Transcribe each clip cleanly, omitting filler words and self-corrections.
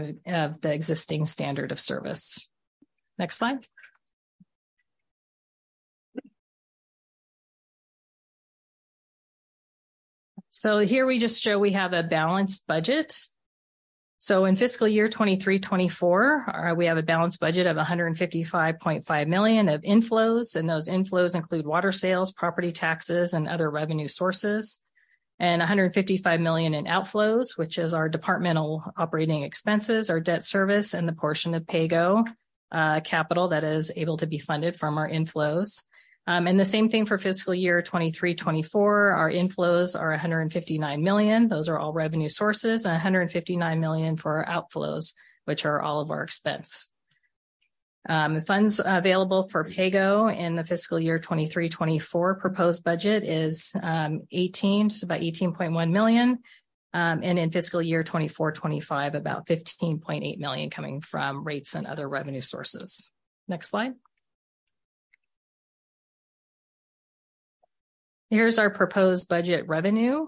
of the existing standard of service. Next slide. So here we just show we have a balanced budget. So in fiscal year 23-24, we have a balanced budget of $155.5 million of inflows, and those inflows include water sales, property taxes, and other revenue sources, and $155 million in outflows, which is our departmental operating expenses, our debt service, and the portion of PAYGO capital that is able to be funded from our inflows. And the same thing for fiscal year 23-24. Our inflows are $159 million. Those are all revenue sources, and $159 million for our outflows, which are all of our expense. The funds available for PAYGO in the fiscal year 23-24 proposed budget is about $18.1 million. And in fiscal year 24-25, about $15.8 million coming from rates and other revenue sources. Next slide. Here's our proposed budget revenue.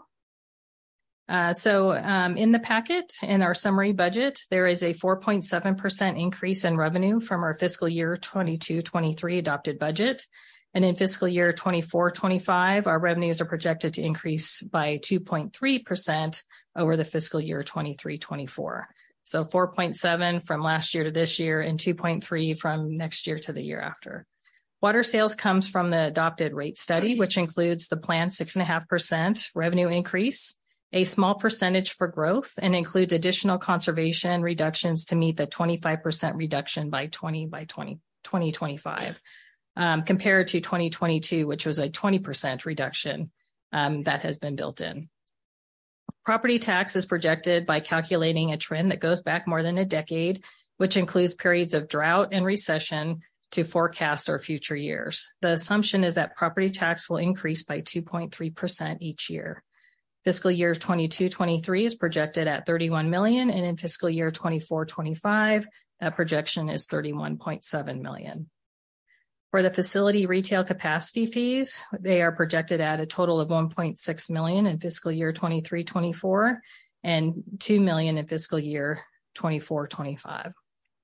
So in the packet, in our summary budget, there is a 4.7% increase in revenue from our fiscal year 22-23 adopted budget. And in fiscal year 24-25, our revenues are projected to increase by 2.3% over the fiscal year 23-24. So 4.7 from last year to this year, and 2.3 from next year to the year after. Water sales comes from the adopted rate study, which includes the planned 6.5% revenue increase, a small percentage for growth, and includes additional conservation reductions to meet the 25% reduction by 2025, compared to 2022, which was a 20% reduction that has been built in. Property tax is projected by calculating a trend that goes back more than a decade, which includes periods of drought and recession to forecast our future years. The assumption is that property tax will increase by 2.3% each year. Fiscal year 22-23 is projected at $31 million, and in fiscal year 24-25, that projection is $31.7 million. For the facility retail capacity fees, they are projected at a total of $1.6 million in fiscal year 23-24 and $2 million in fiscal year 24-25.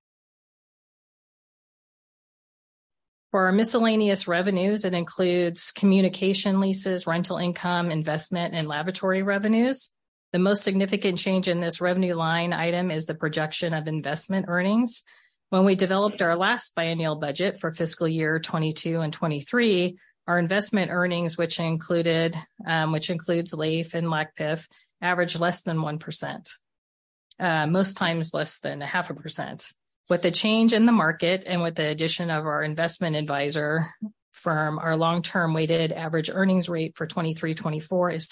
For our miscellaneous revenues, it includes communication leases, rental income, investment, and laboratory revenues. The most significant change in this revenue line item is the projection of investment earnings. When we developed our last biennial budget for fiscal year 22 and 23, our investment earnings, which includes LAIF and LACPIF, averaged less than 1%, most times less than 0.5%. With the change in the market and with the addition of our investment advisor firm, our long-term weighted average earnings rate for 23-24 is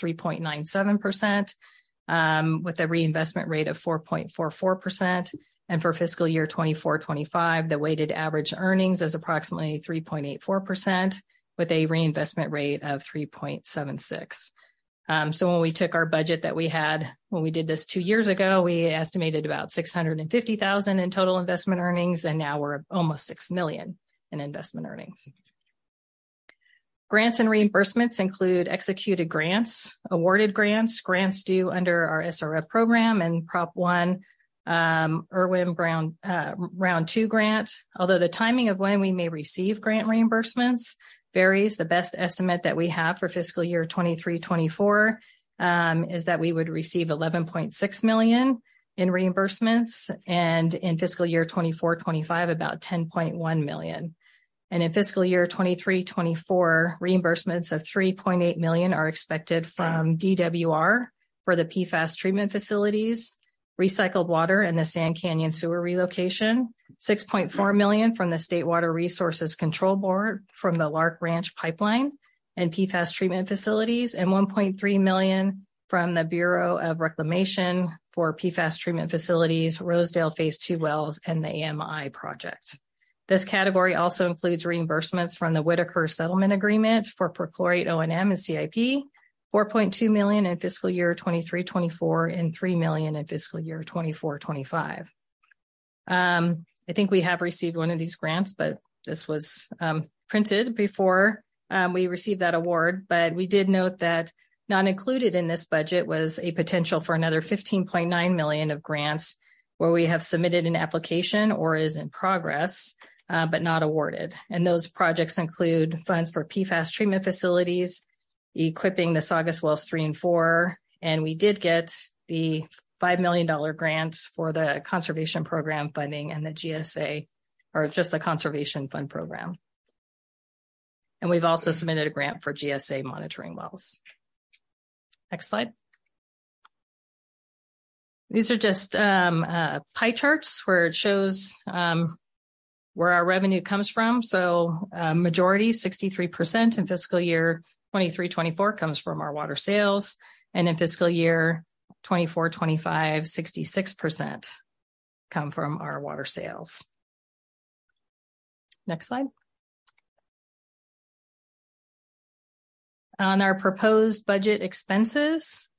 3.97%, with a reinvestment rate of 4.44%. And for fiscal year 24-25, the weighted average earnings is approximately 3.84%, with a reinvestment rate of 3.76%. So when we took our budget that we had when we did this 2 years ago, we estimated about $650,000 in total investment earnings, and now we're almost $6 million in investment earnings. Grants and reimbursements include executed grants, awarded grants, grants due under our SRF program, and Prop 1 Irwin Round 2 grant. Although the timing of when we may receive grant reimbursements varies, the best estimate that we have for fiscal year 23-24 is that we would receive $11.6 million in reimbursements, and in fiscal year 24-25, about $10.1 million. And in fiscal year 23-24, reimbursements of $3.8 million are expected from DWR for the PFAS treatment facilities, recycled water, and the Sand Canyon sewer relocation, $6.4 million from the State Water Resources Control Board from the Lark Ranch pipeline and PFAS treatment facilities, and $1.3 million from the Bureau of Reclamation for PFAS treatment facilities, Rosedale Phase 2 wells, and the AMI project. This category also includes reimbursements from the Whitaker Settlement Agreement for perchlorate O&M and CIP, $4.2 million in fiscal year 23-24, and $3 million in fiscal year 24-25. I think we have received one of these grants, but this was printed before we received that award. But we did note that not included in this budget was a potential for another $15.9 million of grants where we have submitted an application or is in progress, but not awarded. And those projects include funds for PFAS treatment facilities, equipping the Saugus Wells 3 and 4, and we did get the $5 million grant for the conservation program funding and the GSA, or just the conservation fund program. And we've also submitted a grant for GSA monitoring wells. Next slide. These are just pie charts where it shows where our revenue comes from. So majority, 63% in fiscal year 23-24 comes from our water sales. And in fiscal year 24-25, 66% come from our water sales. Next slide. On our proposed budget expenses,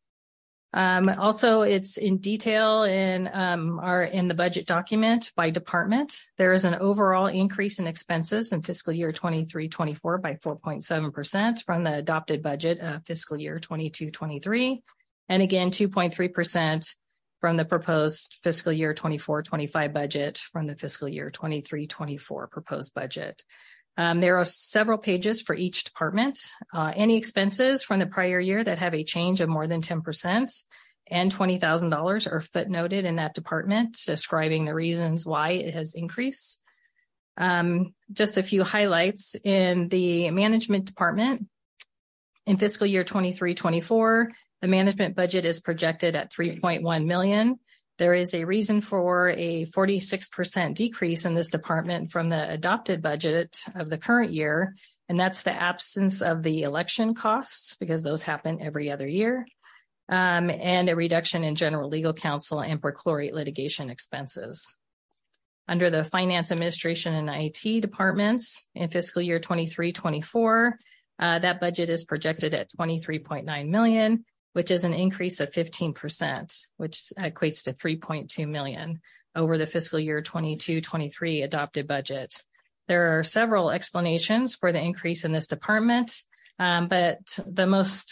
also it's in detail in the budget document by department. There is an overall increase in expenses in fiscal year 23-24 by 4.7% from the adopted budget of fiscal year 22-23. And again, 2.3% from the proposed fiscal year 24-25 budget from the fiscal year 23-24 proposed budget. There are several pages for each department. Any expenses from the prior year that have a change of more than 10% and $20,000 are footnoted in that department, describing the reasons why it has increased. Just a few highlights in the management department. In fiscal year 23-24, the management budget is projected at $3.1 million. There is a reason for a 46% decrease in this department from the adopted budget of the current year, and that's the absence of the election costs, because those happen every other year, and a reduction in general legal counsel and perchlorate litigation expenses. Under the finance, administration, and IT departments in fiscal year 23-24, that budget is projected at $23.9 million. Which is an increase of 15%, which equates to $3.2 million over the fiscal year 22-23 adopted budget. There are several explanations for the increase in this department, but the most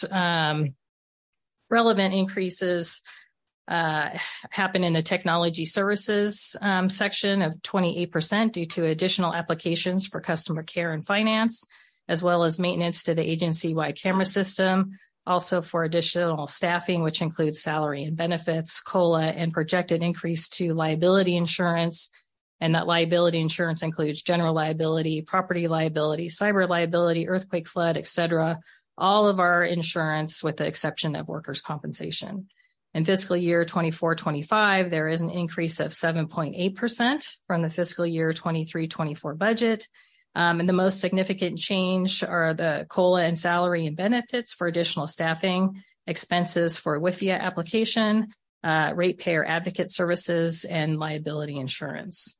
relevant increases happen in the technology services section of 28% due to additional applications for customer care and finance, as well as maintenance to the agency-wide camera system. Also for additional staffing, which includes salary and benefits, COLA, and projected increase to liability insurance. And that liability insurance includes general liability, property liability, cyber liability, earthquake, flood, et cetera. All of our insurance with the exception of workers' compensation. In fiscal year 24-25, there is an increase of 7.8% from the fiscal year 23-24 budget. And the most significant change are the COLA and salary and benefits for additional staffing, expenses for WIFIA application, ratepayer advocate services, and liability insurance.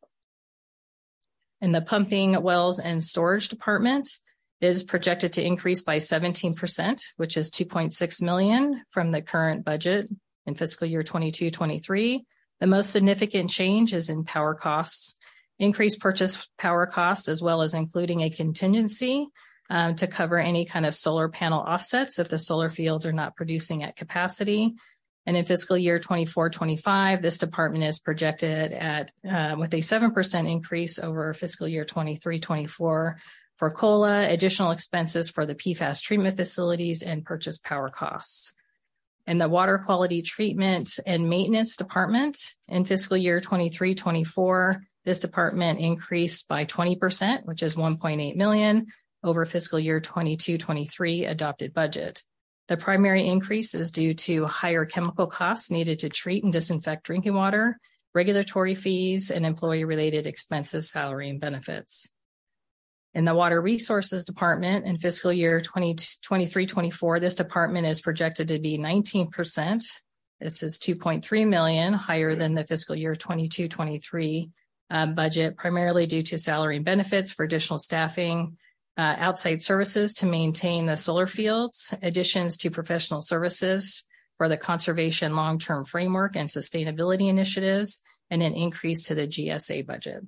In the pumping, wells, and storage department is projected to increase by 17%, which is $2.6 million from the current budget in fiscal year 22-23. The most significant change is in power costs. Increased purchase power costs, as well as including a contingency to cover any kind of solar panel offsets if the solar fields are not producing at capacity. And in fiscal year 24-25, this department is projected at with a 7% increase over fiscal year 23-24 for COLA, additional expenses for the PFAS treatment facilities, and purchase power costs. In the water quality treatment and maintenance department in fiscal year 23-24, this department increased by 20%, which is $1.8 million over fiscal year 22-23 adopted budget. The primary increase is due to higher chemical costs needed to treat and disinfect drinking water, regulatory fees, and employee-related expenses, salary, and benefits. In the water resources department in fiscal year 23-24, this department is projected to be 19%. This is $2.3 million higher than the fiscal year 22-23 budget, primarily due to salary and benefits for additional staffing, outside services to maintain the solar fields, additions to professional services for the conservation long-term framework and sustainability initiatives, and an increase to the GSA budget.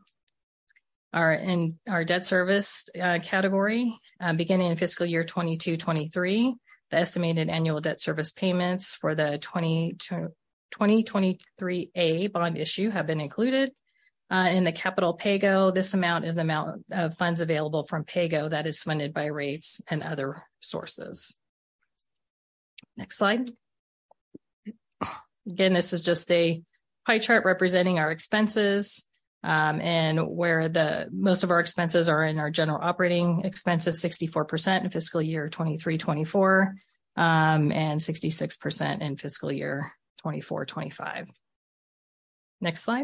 In our debt service category, beginning in fiscal year 22-23, the estimated annual debt service payments for the 2023A bond issue have been included. In the capital PAYGO, this amount is the amount of funds available from PAYGO that is funded by rates and other sources. Next slide. Again, this is just a pie chart representing our expenses, and where most of our expenses are in our general operating expenses, 64% in fiscal year 23-24, and 66% in fiscal year 24-25. Next slide.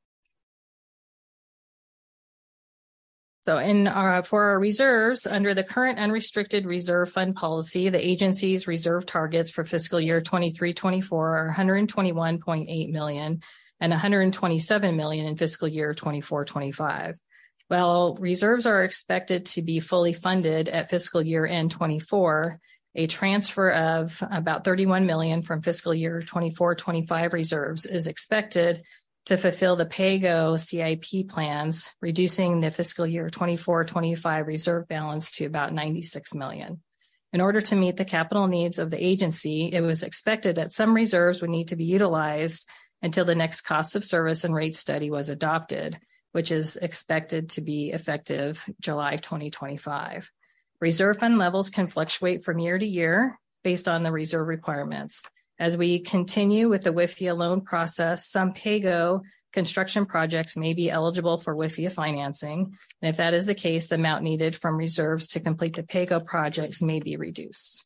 So for our reserves, under the current unrestricted reserve fund policy, the agency's reserve targets for fiscal year 23-24 are $121.8 million and $127 million in fiscal year 24-25. While reserves are expected to be fully funded at fiscal year end 24, a transfer of about $31 million from fiscal year 24-25 reserves is expected to fulfill the PAYGO CIP plans, reducing the fiscal year 24-25 reserve balance to about $96 million. In order to meet the capital needs of the agency, it was expected that some reserves would need to be utilized until the next cost of service and rate study was adopted, which is expected to be effective July 2025. Reserve fund levels can fluctuate from year to year based on the reserve requirements. As we continue with the WIFIA loan process, some PAYGO construction projects may be eligible for WIFIA financing. And if that is the case, the amount needed from reserves to complete the PAYGO projects may be reduced.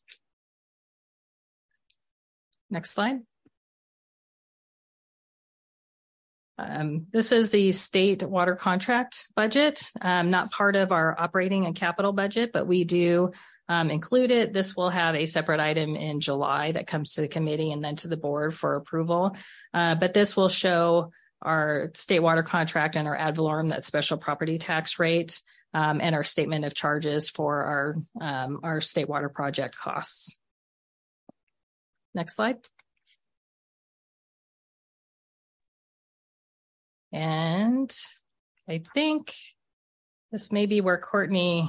Next slide. This is the state water contract budget, not part of our operating and capital budget, but we do include it. This will have a separate item in July that comes to the committee and then to the board for approval. But this will show our state water contract and our ad valorem, that special property tax rate, and our statement of charges for our state water project costs. Next slide. And I think this may be where Courtney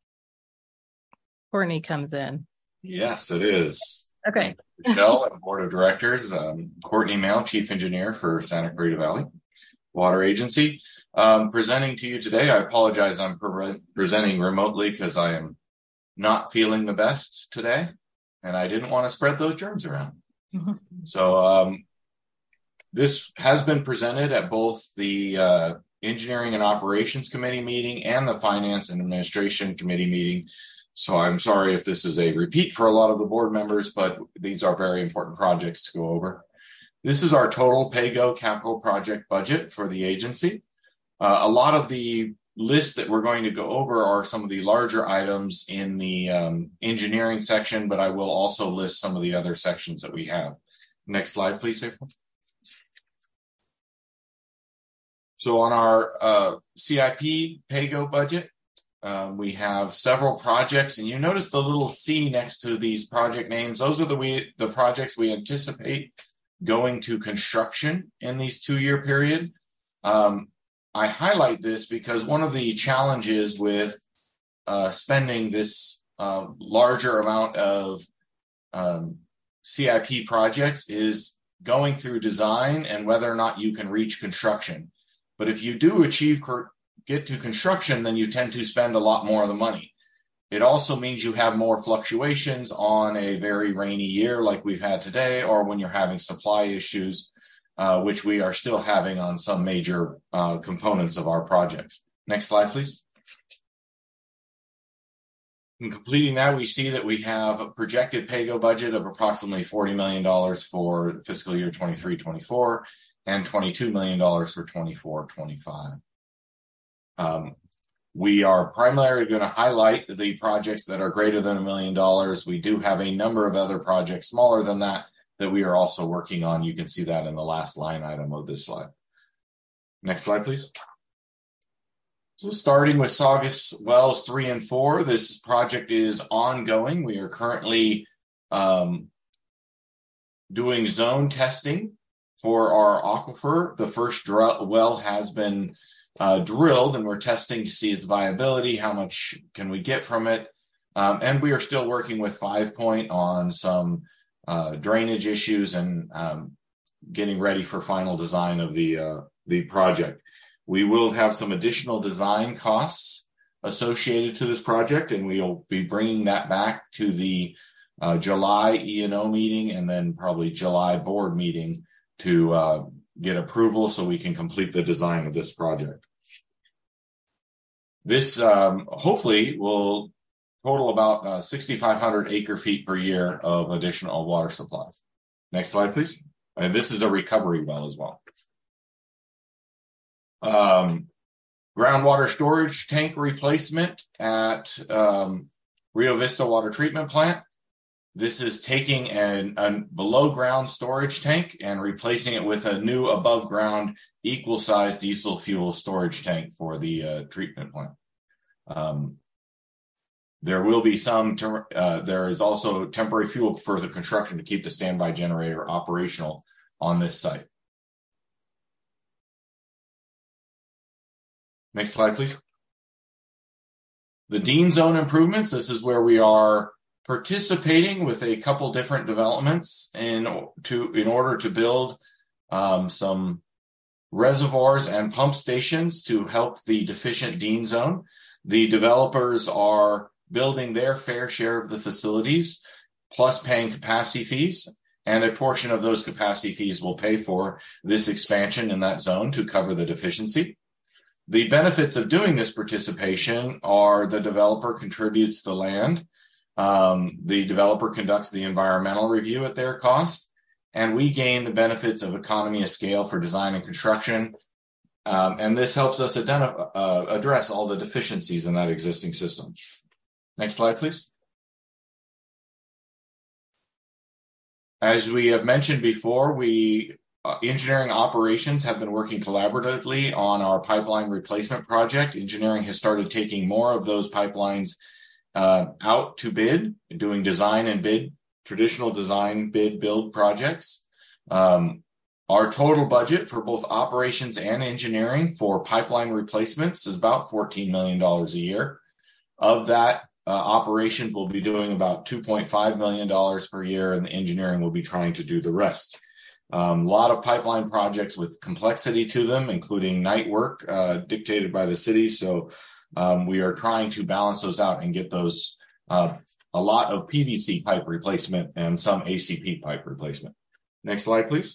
comes in. Yes, it is. Okay. Michelle and Board of Directors, Courtney Mail, Chief Engineer for Santa Clarita Valley Water Agency. Presenting to you today, I apologize, I'm presenting remotely because I am not feeling the best today, and I didn't want to spread those germs around. Mm-hmm. So this has been presented at both the Engineering and Operations Committee meeting and the Finance and Administration Committee meeting. So I'm sorry if this is a repeat for a lot of the board members, but these are very important projects to go over. This is our total PAYGO capital project budget for the agency. A lot of the lists that we're going to go over are some of the larger items in the engineering section, but I will also list some of the other sections that we have. Next slide, please, April. So on our CIP PAYGO budget, we have several projects, and you notice the little C next to these project names. Those are the projects we anticipate going to construction in these 2-year period. I highlight this because one of the challenges with spending this larger amount of CIP projects is going through design and whether or not you can reach construction. But if you do get to construction, then you tend to spend a lot more of the money. It also means you have more fluctuations on a very rainy year like we've had today, or when you're having supply issues, which we are still having on some major components of our projects. Next slide, please. In completing that, we see that we have a projected PAYGO budget of approximately $40 million for fiscal year 23-24 and $22 million for 24-25. We are primarily going to highlight the projects that are greater than $1 million. We do have a number of other projects smaller than that we are also working on. You can see that in the last line item of this slide. Next slide, please. So starting with Saugus Wells 3 and 4, this project is ongoing. We are currently doing zone testing for our aquifer. The first well has been drilled, and we're testing to see its viability, how much can we get from it. And we are still working with 5 Point on some drainage issues and getting ready for final design of the project. We will have some additional design costs associated to this project, and we'll be bringing that back to the July E&O meeting and then probably July board meeting to get approval so we can complete the design of this project. This hopefully will total about 6,500 acre feet per year of additional water supplies. Next slide, please. And this is a recovery well as well. Groundwater storage tank replacement at Rio Vista Water Treatment Plant. This is taking a below ground storage tank and replacing it with a new above ground equal size diesel fuel storage tank for the treatment plant. There will be there is also temporary fuel for the construction to keep the standby generator operational on this site. Next slide, please. The Dean Zone improvements. This is where we are participating with a couple different developments in order to build some reservoirs and pump stations to help the deficient Dean Zone. The developers are building their fair share of the facilities, plus paying capacity fees, and a portion of those capacity fees will pay for this expansion in that zone to cover the deficiency. The benefits of doing this participation are the developer contributes the land, the developer conducts the environmental review at their cost, and we gain the benefits of economy of scale for design and construction. And this helps us address all the deficiencies in that existing system. Next slide, please. As we have mentioned before, engineering operations have been working collaboratively on our pipeline replacement project. Engineering has started taking more of those pipelines out to bid, doing design and bid, traditional design, bid, build projects. Our total budget for both operations and engineering for pipeline replacements is about $14 million a year. Of that, operations will be doing about $2.5 million per year, and the engineering will be trying to do the rest. A lot of pipeline projects with complexity to them, including night work dictated by the city. So we are trying to balance those out and get those a lot of PVC pipe replacement and some ACP pipe replacement. Next slide, please.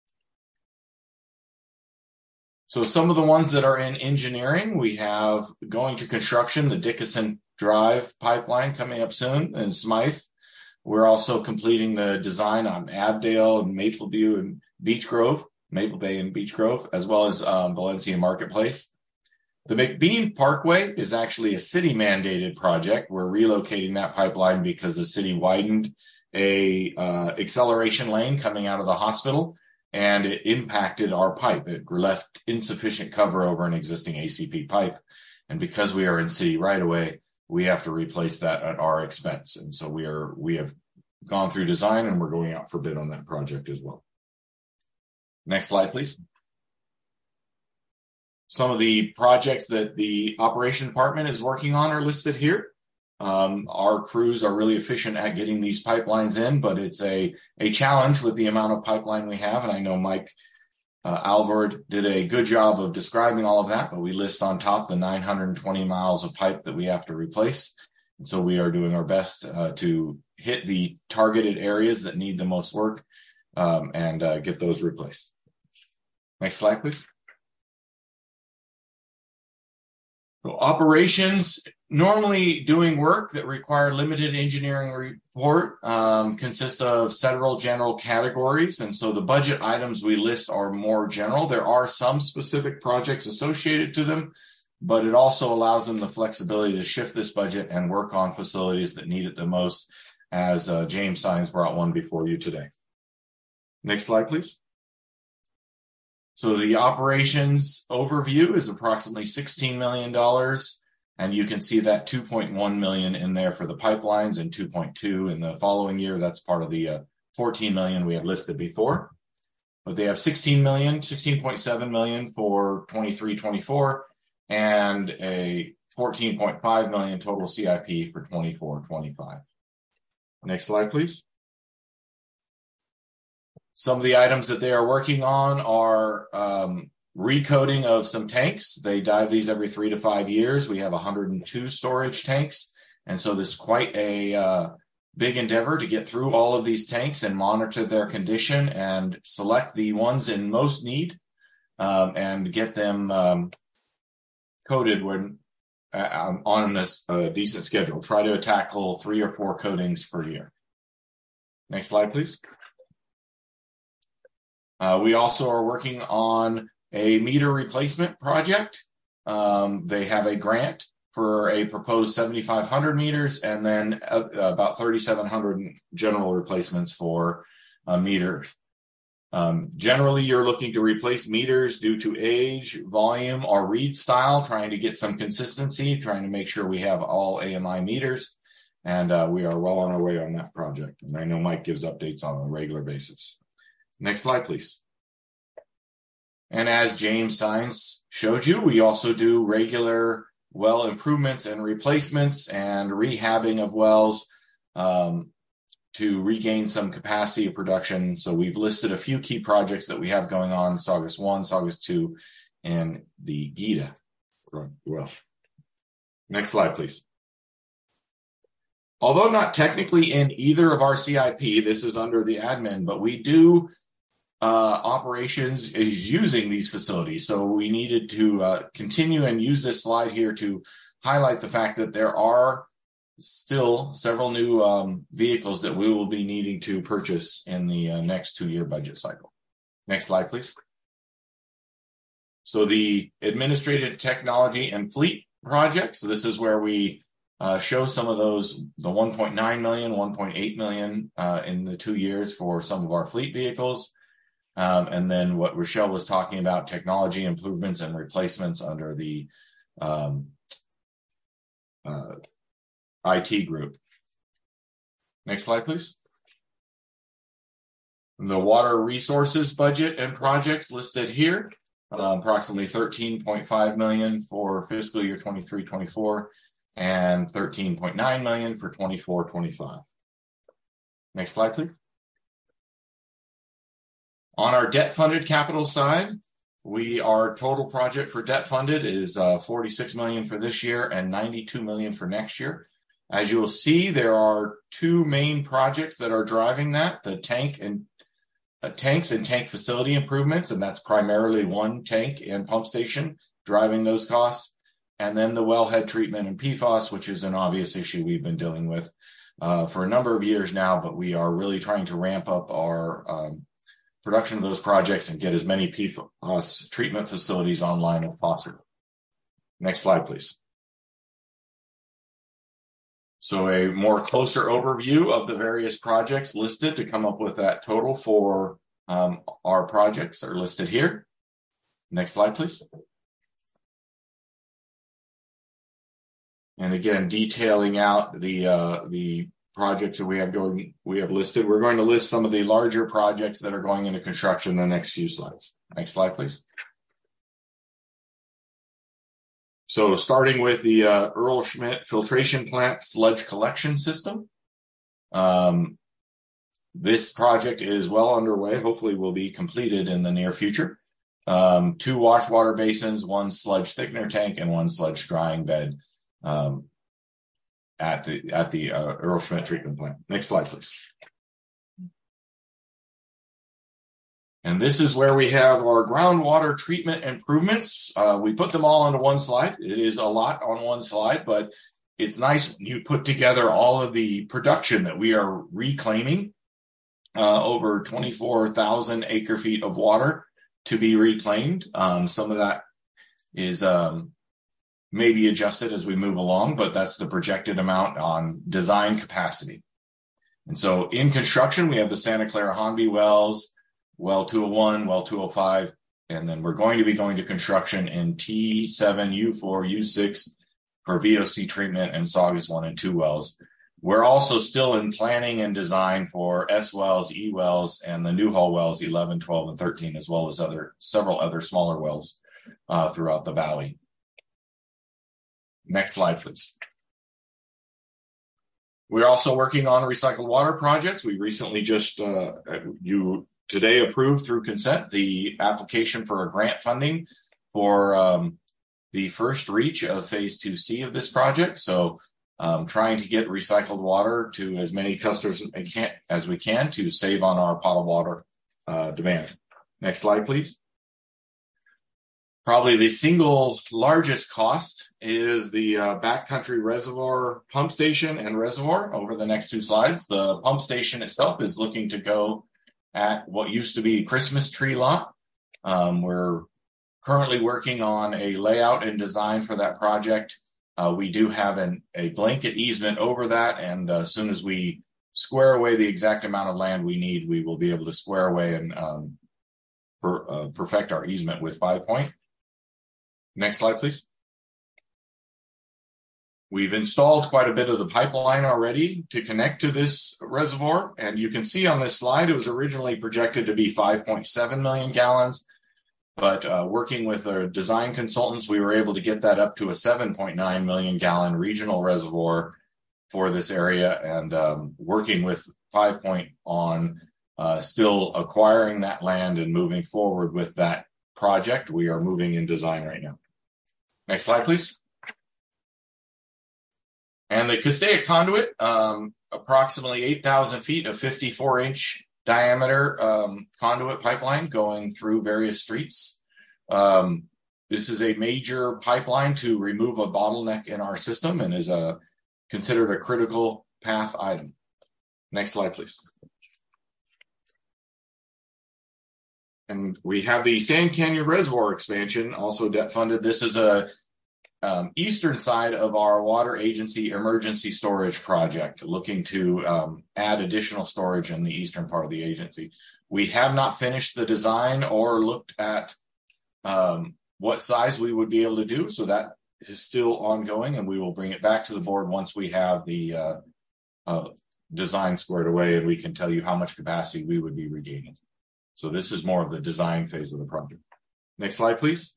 So some of the ones that are in engineering, we have going to construction, the Dickinson Drive pipeline coming up soon in Smythe. We're also completing the design on Abdale and Maple Bay and Beech Grove, as well as Valencia Marketplace. The McBean Parkway is actually a city mandated project. We're relocating that pipeline because the city widened a acceleration lane coming out of the hospital, and it impacted our pipe. It left insufficient cover over an existing ACP pipe. And because we are in city right away, we have to replace that at our expense. And so we have gone through design, and we're going out for bid on that project as well. Next slide, please. Some of the projects that the operation department is working on are listed here. Our crews are really efficient at getting these pipelines in, but it's a challenge with the amount of pipeline we have. And I know Mike Alvord did a good job of describing all of that, but we list on top the 920 miles of pipe that we have to replace. And so we are doing our best to hit the targeted areas that need the most work and get those replaced. Next slide, please. So operations, normally doing work that require limited engineering report, consist of several general categories. And so the budget items we list are more general. There are some specific projects associated to them, but it also allows them the flexibility to shift this budget and work on facilities that need it the most, as James Sines brought one before you today. Next slide, please. So the operations overview is approximately $16 million, and you can see that $2.1 million in there for the pipelines and $2.2 in the following year. That's part of the $14 million we had listed before. But they have $16.7 million for 23-24 and a $14.5 million total CIP for 24-25. Next slide, please. Some of the items that they are working on are recoating of some tanks. They dive these every 3 to 5 years. We have 102 storage tanks. And so there's quite a big endeavor to get through all of these tanks and monitor their condition and select the ones in most need and get them coated when on a decent schedule. Try to tackle 3 or 4 coatings per year. Next slide, please. We also are working on a meter replacement project. They have a grant for a proposed 7,500 meters and then about 3,700 general replacements for meters. Generally, you're looking to replace meters due to age, volume, or read style, trying to get some consistency, trying to make sure we have all AMI meters. And we are well on our way on that project. And I know Mike gives updates on a regular basis. Next slide, please. And as James Sines showed you, we also do regular well improvements and replacements and rehabbing of wells to regain some capacity of production. So we've listed a few key projects that we have going on, Saugus 1, Saugus 2, and the Gita well. Next slide, please. Although not technically in either of our CIP, this is under the admin, but we do operations is using these facilities. So we needed to continue and use this slide here to highlight the fact that there are still several new vehicles that we will be needing to purchase in the next 2-year budget cycle. Next slide, please. So the administrative technology and fleet projects, so this is where we show some of those, the 1.9 million, 1.8 million in the 2 years for some of our fleet vehicles. And then what Rochelle was talking about, technology improvements and replacements under the IT group. Next slide, please. The water resources budget and projects listed here, approximately 13.5 million for fiscal year 23-24 and 13.9 million for 24-25. Next slide, please. On our debt-funded capital side, our total project for debt-funded is 46 million for this year and 92 million for next year. As you will see, there are 2 main projects that are driving that: the tanks and tank facility improvements, and that's primarily 1 tank and pump station driving those costs, and then the wellhead treatment and PFAS, which is an obvious issue we've been dealing with for a number of years now, but we are really trying to ramp up our production of those projects and get as many PFAS treatment facilities online as possible. Next slide, please. So a more closer overview of the various projects listed to come up with that total for our projects are listed here. Next slide, please. And again, detailing out the projects that we have listed. We're going to list some of the larger projects that are going into construction in the next few slides. Next slide, please. So starting with the Earl Schmidt filtration plant sludge collection system. This project is well underway. Hopefully will be completed in the near future. 2 wash water basins, 1 sludge thickener tank, and 1 sludge drying bed at the Earl Schmidt treatment plant. Next slide, please. And this is where we have our groundwater treatment improvements. We put them all onto one slide. It is a lot on one slide, but it's nice when you put together all of the production that we are reclaiming, over 24,000 acre feet of water to be reclaimed. Some of that is may be adjusted as we move along, but that's the projected amount on design capacity. And so in construction, we have the Santa Clara Hornby wells, well 201, well 205, and then we're going to be going to construction in T7, U4, U6 for VOC treatment and Saugus 1 and 2 wells. We're also still in planning and design for S wells, E wells, and the Newhall wells 11, 12, and 13, as well as several other smaller wells throughout the valley. Next slide, please. We're also working on recycled water projects. We recently just, you today approved through consent the application for a grant funding for the first reach of phase 2C of this project. So trying to get recycled water to as many customers as we can to save on our potable water demand. Next slide, please. Probably the single largest cost is the backcountry reservoir pump station and reservoir over the next two slides. The pump station itself is looking to go at what used to be Christmas tree lot. We're currently working on a layout and design for that project. We do have a blanket easement over that, and as soon as we square away the exact amount of land we need, we will be able to square away and perfect our easement with 5 Point. Next slide, please. We've installed quite a bit of the pipeline already to connect to this reservoir, and you can see on this slide it was originally projected to be 5.7 million gallons. But working with our design consultants, we were able to get that up to a 7.9 million gallon regional reservoir for this area, and working with 5 Point on still acquiring that land and moving forward with that project. We are moving in design right now. Next slide, please. And the Castaic conduit, approximately 8,000 feet of 54-inch diameter conduit pipeline going through various streets. This is a major pipeline to remove a bottleneck in our system and is considered a critical path item. Next slide, please. And we have the Sand Canyon Reservoir expansion, also debt funded. This is a eastern side of our water agency emergency storage project, looking to add additional storage in the eastern part of the agency. We have not finished the design or looked at what size we would be able to do, so that is still ongoing, and we will bring it back to the board once we have the design squared away and we can tell you how much capacity we would be regaining. So this is more of the design phase of the project. Next slide, please.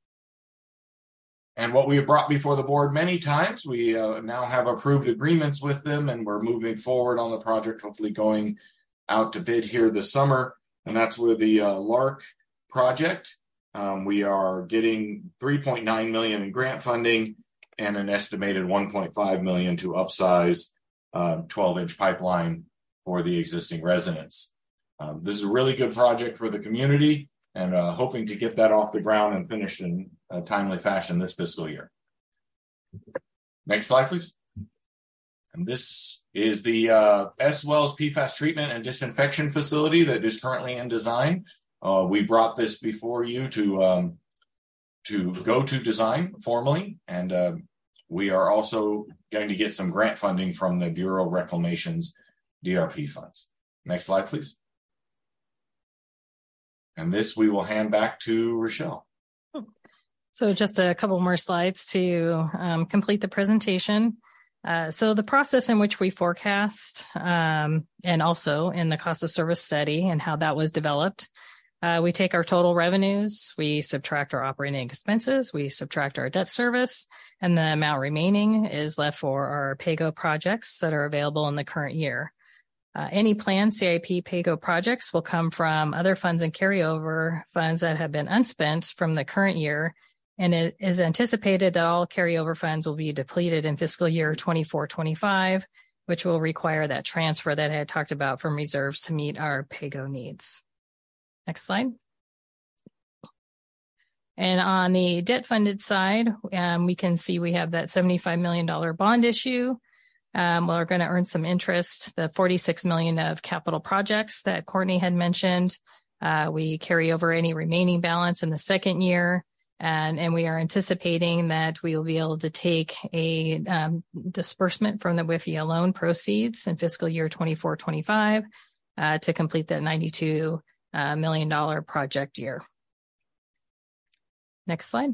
And what we have brought before the board many times, we now have approved agreements with them, and we're moving forward on the project, hopefully going out to bid here this summer. And that's with the LARC project. We are getting $3.9 million in grant funding and an estimated $1.5 million to upsize 12-inch pipeline for the existing residents. This is a really good project for the community, and hoping to get that off the ground and finished in a timely fashion this fiscal year. Next slide, please. And this is the S Wells PFAS treatment and disinfection facility that is currently in design. We brought this before you to go to design formally, and we are also going to get some grant funding from the Bureau of Reclamation's DRP funds. Next slide, please. And this we will hand back to Rochelle. So just a couple more slides to complete the presentation. So the process in which we forecast and also in the cost of service study and how that was developed, we take our total revenues, we subtract our operating expenses, we subtract our debt service, and the amount remaining is left for our PAYGO projects that are available in the current year. Any planned CIP PAYGO projects will come from other funds and carryover funds that have been unspent from the current year, and it is anticipated that all carryover funds will be depleted in fiscal year 24-25, which will require that transfer that I had talked about from reserves to meet our PAYGO needs. Next slide. And on the debt funded side, we can see we have that $75 million bond issue. We're going to earn some interest, the $46 million of capital projects that Courtney had mentioned. We carry over any remaining balance in the second year, and we are anticipating that we will be able to take a disbursement from the WIFIA loan proceeds in fiscal year 24-25 to complete that $92 million project year. Next slide.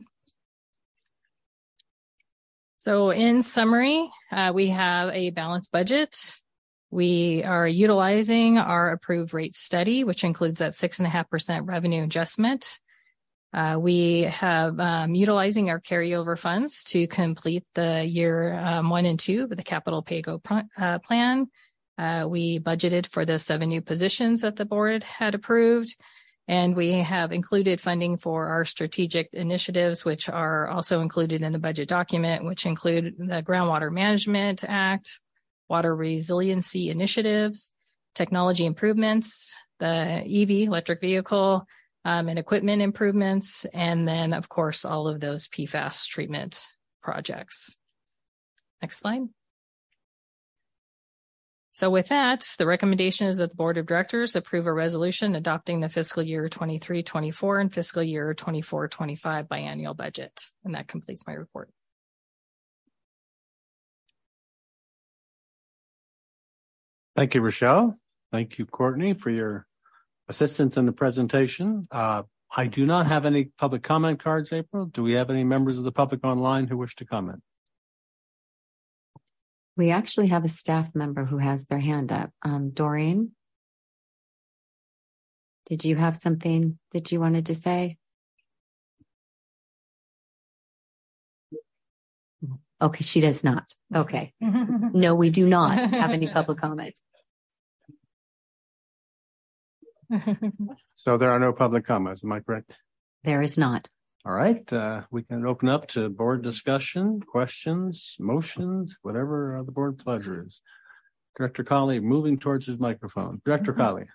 So in summary, we have a balanced budget. We are utilizing our approved rate study, which includes that 6.5% revenue adjustment. We have utilizing our carryover funds to complete the year 1 and 2 with the capital PAYGO plan. We budgeted for the 7 new positions that the board had approved, and we have included funding for our strategic initiatives, which are also included in the budget document, which include the Groundwater Management Act, water resiliency initiatives, technology improvements, the EV, electric vehicle, and equipment improvements, and then, of course, all of those PFAS treatment projects. Next slide. So with that, the recommendation is that the Board of Directors approve a resolution adopting the fiscal year 23-24 and fiscal year 24-25 biannual budget. And that completes my report. Thank you, Rochelle. Thank you, Courtney, for your assistance in the presentation. I do not have any public comment cards, April. Do we have any members of the public online who wish to comment? We actually have a staff member who has their hand up. Doreen, did you have something that you wanted to say? Okay, she does not. Okay. No, we do not have any public comment. So there are no public comments. Am I correct? There is not. All right. We can open up to board discussion, questions, motions, whatever the board pleasure is. Director Colley moving towards his microphone. Director Colley.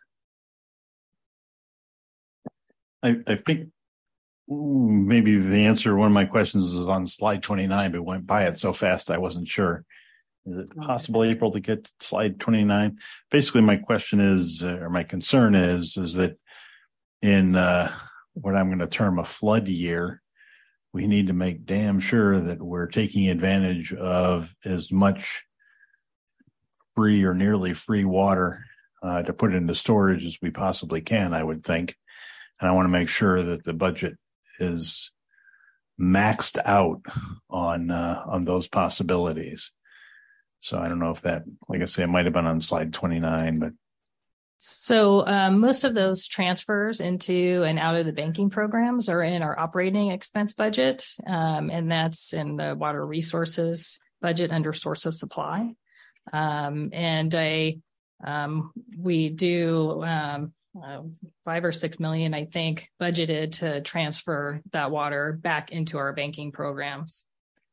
I think maybe the answer to one of my questions is on slide 29, but went by it so fast I wasn't sure. Is it possible, April, to get to slide 29? Basically, my question is, or my concern is that in what I'm going to term a flood year, we need to make damn sure that we're taking advantage of as much free or nearly free water to put into storage as we possibly can, I would think. And I want to make sure that the budget is maxed out on those possibilities. So I don't know if that, like I say, it might have been on slide 29, but. So most of those transfers into and out of the banking programs are in our operating expense budget, and that's in the water resources budget under source of supply. We do $5 or $6 million, I think, budgeted to transfer that water back into our banking programs.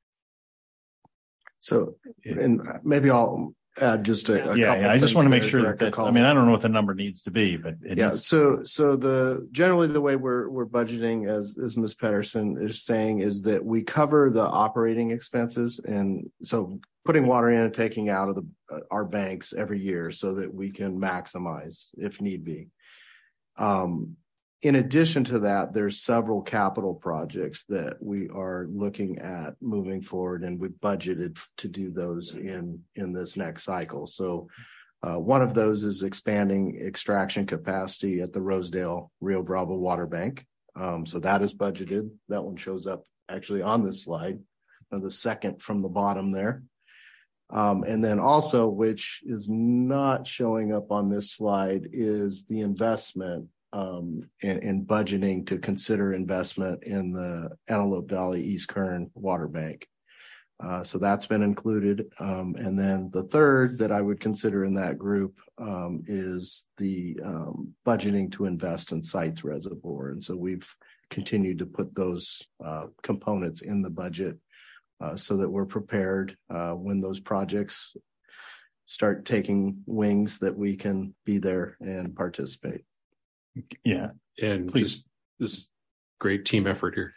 So, and maybe I'll add just a couple I just want to make sure that I mean, I don't know what the number needs to be, but so generally the way we're budgeting, as Ms. Pedersen is saying, is that we cover the operating expenses, and so putting water in and taking out of our banks every year so that we can maximize if need be. In addition to that, there's several capital projects that we are looking at moving forward, and we budgeted to do those in this next cycle. So one of those is expanding extraction capacity at the Rosedale Rio Bravo Water Bank. So that is budgeted. That one shows up actually on this slide, the second from the bottom there. And then also, which is not showing up on this slide, is the investment in budgeting to consider investment in the Antelope Valley East Kern Water Bank. So that's been included. And then the third that I would consider in that group is the budgeting to invest in Sites Reservoir. And so we've continued to put those components in the budget so that we're prepared when those projects start taking wings, that we can be there and participate. Yeah. And please, this great team effort here.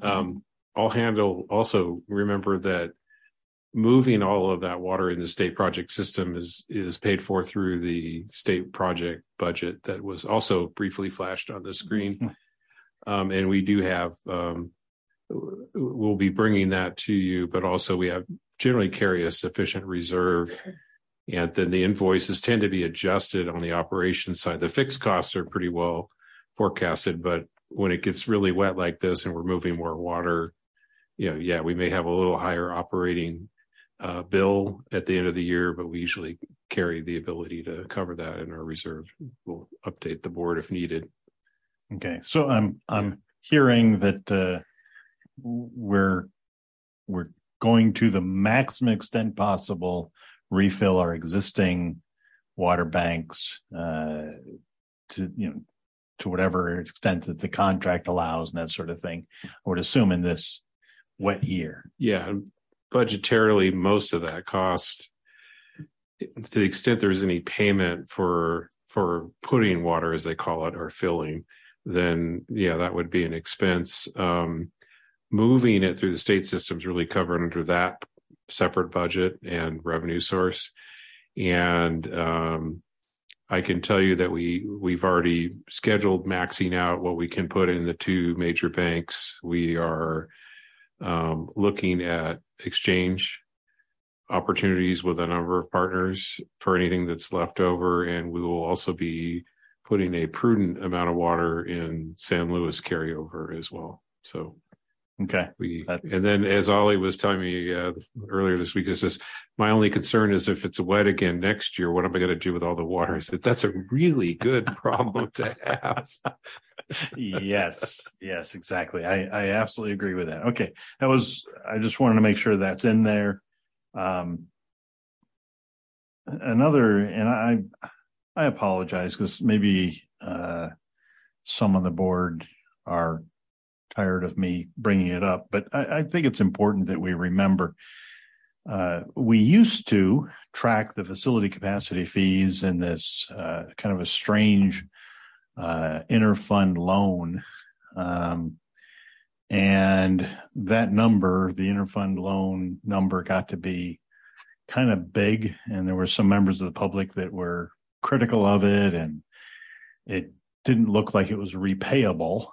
Also remember that moving all of that water in the state project system is paid for through the state project budget that was also briefly flashed on the screen. And we do have, we'll be bringing that to you, but also we have generally carry a sufficient reserve. And then the invoices tend to be adjusted on the operations side. The fixed costs are pretty well forecasted, but when it gets really wet like this and we're moving more water, we may have a little higher operating bill at the end of the year, but we usually carry the ability to cover that in our reserve. We'll update the board if needed. Okay, so I'm hearing that we're going to the maximum extent possible refill our existing water banks, to whatever extent that the contract allows and that sort of thing. I would assume in this wet year. Yeah. Budgetarily, most of that cost, to the extent there's any payment for putting water, as they call it, or filling, then yeah, that would be an expense. Moving it through the state system is really covered under that separate budget and revenue source. And I can tell you that we've already scheduled maxing out what we can put in the two major banks. We are looking at exchange opportunities with a number of partners for anything that's left over. And we will also be putting a prudent amount of water in San Luis carryover as well. So okay. And then as Ollie was telling me earlier this week, is just my only concern is if it's wet again next year, what am I going to do with all the water? I said, that's a really good problem to have. Yes, exactly. I absolutely agree with that. Okay. I just wanted to make sure that's in there. And I apologize because maybe some on the board are tired of me bringing it up, but I think it's important that we remember we used to track the facility capacity fees in this kind of a strange interfund loan. And that number, the interfund loan number, got to be kind of big. And there were some members of the public that were critical of it, and it didn't look like it was repayable.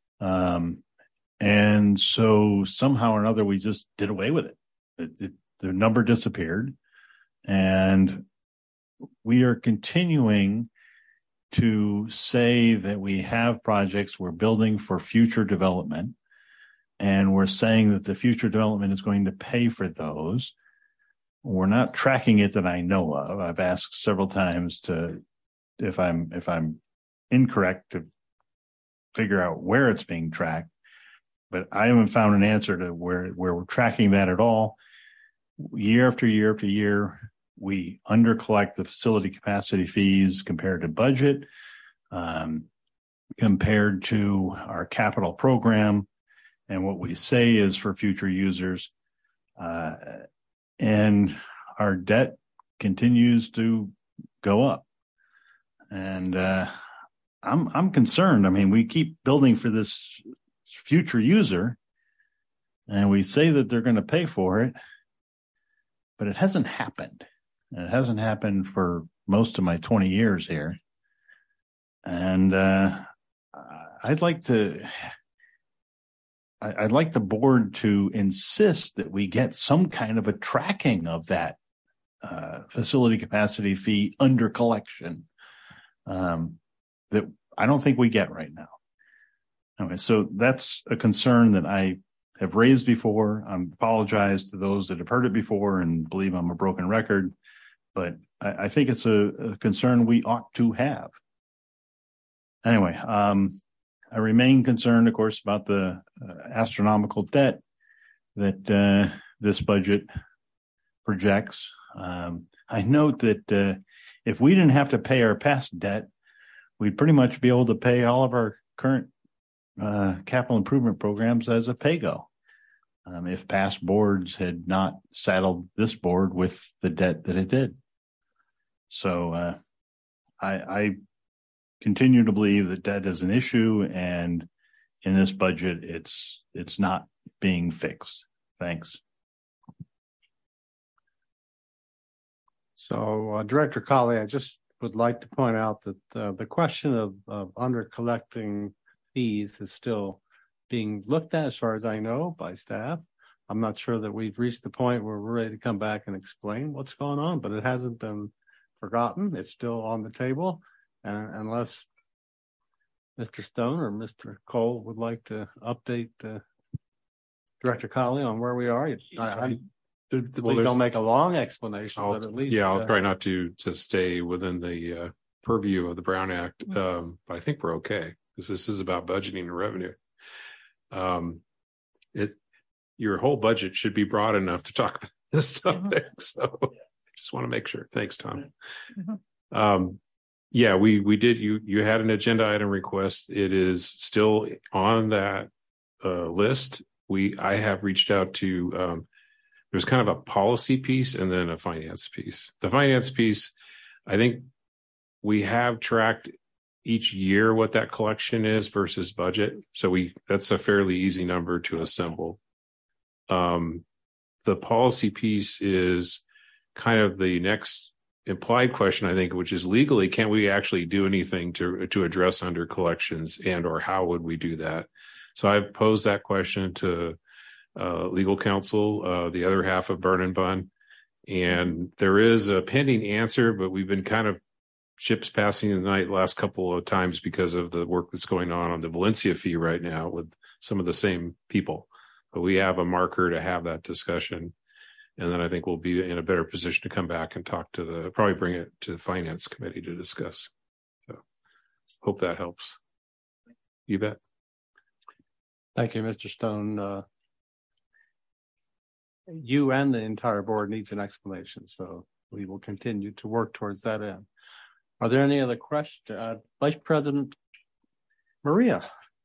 And so somehow or another, we just did away with it. The number disappeared, and we are continuing to say that we have projects we're building for future development, and we're saying that the future development is going to pay for those. We're not tracking it that I know of. I've asked several times if I'm incorrect, to figure out where it's being tracked, but I haven't found an answer to where we're tracking that at all. Year after year after year, we undercollect the facility capacity fees compared to budget, compared to our capital program, and what we say is for future users. And our debt continues to go up. And I'm concerned. I mean, we keep building for this future user, and we say that they're going to pay for it, but it hasn't happened. It hasn't happened for most of my 20 years here. And I'd like the board to insist that we get some kind of a tracking of that facility capacity fee under collection that I don't think we get right now. Okay, so that's a concern that I have raised before. I apologize to those that have heard it before and believe I'm a broken record, but I think it's a concern we ought to have. Anyway, I remain concerned, of course, about the astronomical debt that this budget projects. I note that if we didn't have to pay our past debt, we'd pretty much be able to pay all of our current capital improvement programs as a pay-go, if past boards had not saddled this board with the debt that it did. So I continue to believe that debt is an issue, and in this budget, it's not being fixed. Thanks. So, Director Colley, I just would like to point out that the question of under collecting fees is still being looked at, as far as I know, by staff. I'm not sure that we've reached the point where we're ready to come back and explain what's going on, but it hasn't been forgotten. It's still on the table. And unless Mr. Stone or Mr. Cole would like to update Director Colley on where we are, please don't make a long explanation, but at least. Yeah, I'll try not to stay within the purview of the Brown Act, but I think we're okay, because this is about budgeting and revenue. Your whole budget should be broad enough to talk about this topic. So I just want to make sure. Thanks, Tom. Yeah, we did. You had an agenda item request. It is still on that list. I have reached out to, there's kind of a policy piece and then a finance piece. The finance piece, I think we have tracked each year what that collection is versus budget. So that's a fairly easy number to assemble. The policy piece is kind of the next implied question, I think, which is legally, can we actually do anything to address under collections, and or how would we do that? So I've posed that question to legal counsel, the other half of Burn and Bun, and there is a pending answer, but we've been kind of ships passing the night last couple of times because of the work that's going on the Valencia fee right now with some of the same people. But we have a marker to have that discussion. And then I think we'll be in a better position to come back and talk to probably bring it to the finance committee to discuss. So hope that helps. You bet. Thank you, Mr. Stone. You and the entire board needs an explanation, so we will continue to work towards that end. Are there any other questions? Vice President Maria.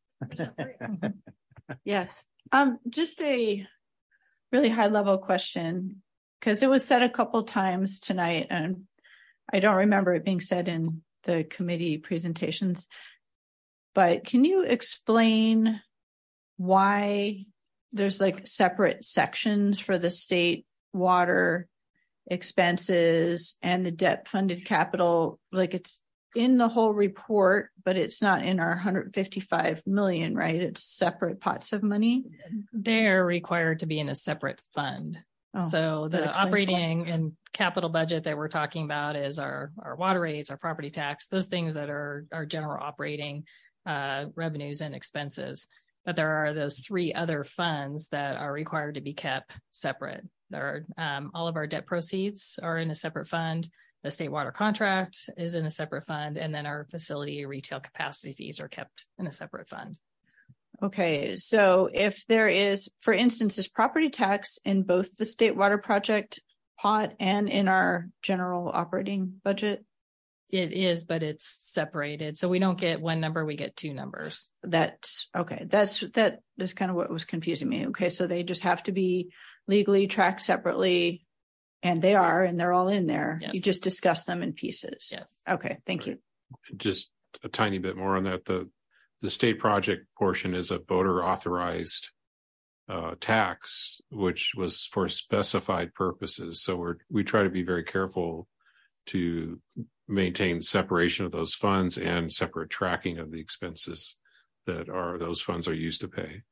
Yes. Just a really high level question, because it was said a couple times tonight, and I don't remember it being said in the committee presentations, but can you explain why there's like separate sections for the state water expenses and the debt funded capital? Like, it's in the whole report, but it's not in our 155 million, right? It's separate pots of money. They're required to be in a separate fund. Oh, so the operating and capital budget that we're talking about is our water rates, our property tax, those things that are our general operating revenues and expenses. But there are those three other funds that are required to be kept separate. There are all of our debt proceeds are in a separate fund. The state water contract is in a separate fund, and then our facility retail capacity fees are kept in a separate fund. Okay, so if there is, for instance, is property tax in both the state water project pot and in our general operating budget? It is, but it's separated. So we don't get one number, we get two numbers. That's okay. That is kind of what was confusing me. Okay, so they just have to be legally tracked separately, and they are, and they're all in there. Yes. You just discuss them in pieces. Yes. Okay, thank you. Just a tiny bit more on that. The state project portion is a voter authorized tax, which was for specified purposes. So we try to be very careful to maintain separation of those funds and separate tracking of the expenses that those funds are used to pay.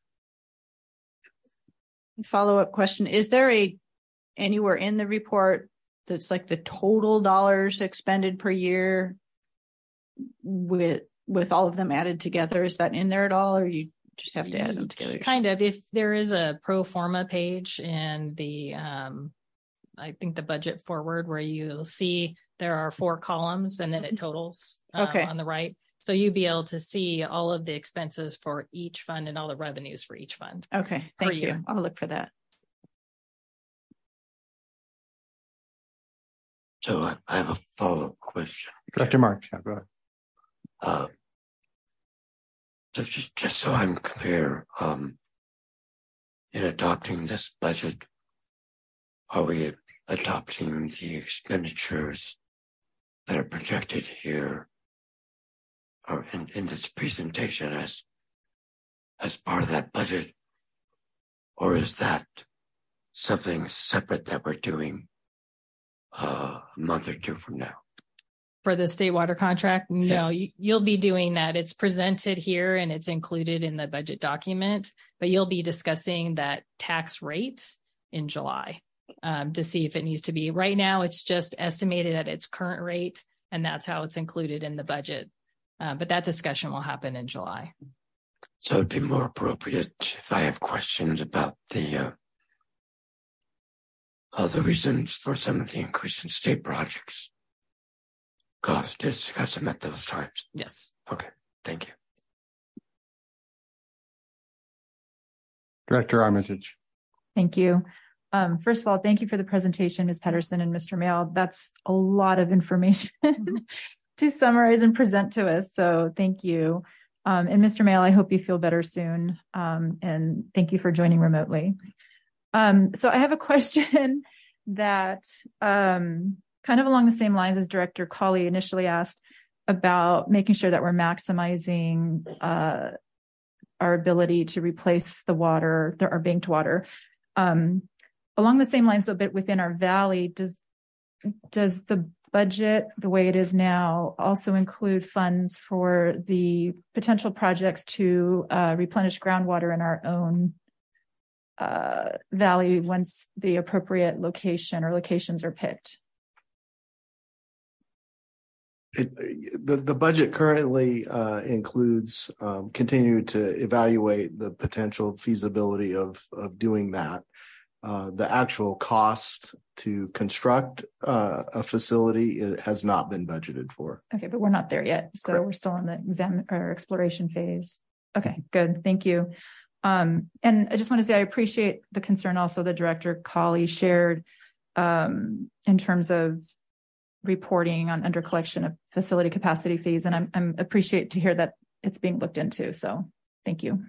Follow-up question. Is there anywhere in the report that's like the total dollars expended per year with all of them added together? Is that in there at all, or you just have to add them together? Kind of. If there is a pro forma page in the I think the budget forward, where you'll see there are 4 columns and then it totals on the right. So you'll be able to see all of the expenses for each fund and all the revenues for each fund. Okay, thank you. I'll look for that. So I have a follow-up question. Director March, go ahead. So just so I'm clear, in adopting this budget, are we adopting the expenditures that are projected here or in this presentation as part of that budget? Or is that something separate that we're doing a month or two from now? For the state water contract? No, yes. You'll be doing that. It's presented here and it's included in the budget document, but you'll be discussing that tax rate in July to see if it needs to be. Right now, it's just estimated at its current rate, and that's how it's included in the budget. But that discussion will happen in July. So it'd be more appropriate if I have questions about the reasons for some of the increase in state projects. Got to discuss them at those times. Yes. Okay. Thank you. Director Armitage. Thank you. First of all, thank you for the presentation, Ms. Pedersen and Mr. Mail. That's a lot of information to summarize and present to us. So thank you. And Mr. Mail, I hope you feel better soon. And thank you for joining remotely. So I have a question that kind of along the same lines as Director Colley initially asked about making sure that we're maximizing our ability to replace the water, our banked water. Along the same lines, a bit within our valley, does the budget, the way it is now, also include funds for the potential projects to replenish groundwater in our own valley once the appropriate location or locations are picked? The budget currently includes continue to evaluate the potential feasibility of doing that. The actual cost to construct a facility has not been budgeted for. Okay, but we're not there yet. So Correct. We're still in the exam or exploration phase. Okay, good. Thank you. And I just want to say I appreciate the concern also that Director Colley shared in terms of reporting on under collection of facility capacity fees. And I'm appreciate to hear that it's being looked into. So thank you.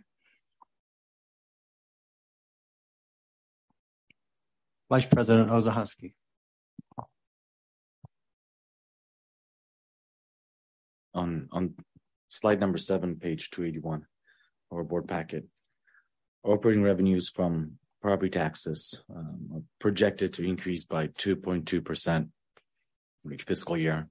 Vice President Ozahowski. On slide number 7, page 281, our board packet, operating revenues from property taxes are projected to increase by 2.2% each fiscal year.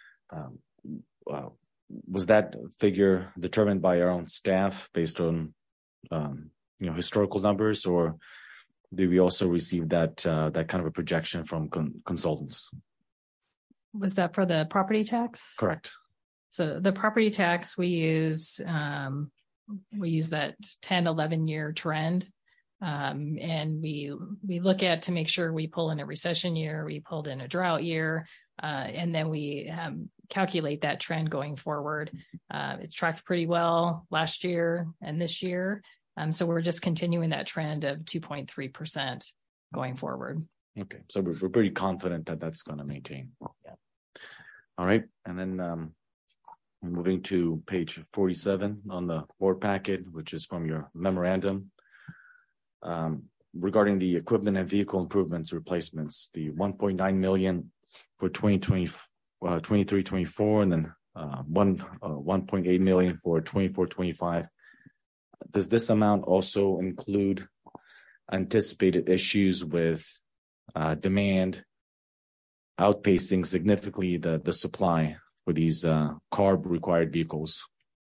Was that figure determined by our own staff based on historical numbers, or did we also receive that kind of a projection from consultants? Was that for the property tax? Correct. So the property tax we use that 10, 11 year trend. And we look at to make sure we pull in a recession year, we pulled in a drought year, and then we calculate that trend going forward. It's tracked pretty well last year and this year. So we're just continuing that trend of 2.3% going forward. Okay. So we're pretty confident that that's going to maintain. Yeah. All right. And then moving to page 47 on the board packet, which is from your memorandum. Regarding the equipment and vehicle improvements replacements, the $1.9 million for 23-24, and then $1.8 million for 24-25. Does this amount also include anticipated issues with demand outpacing significantly the supply for these CARB required vehicles?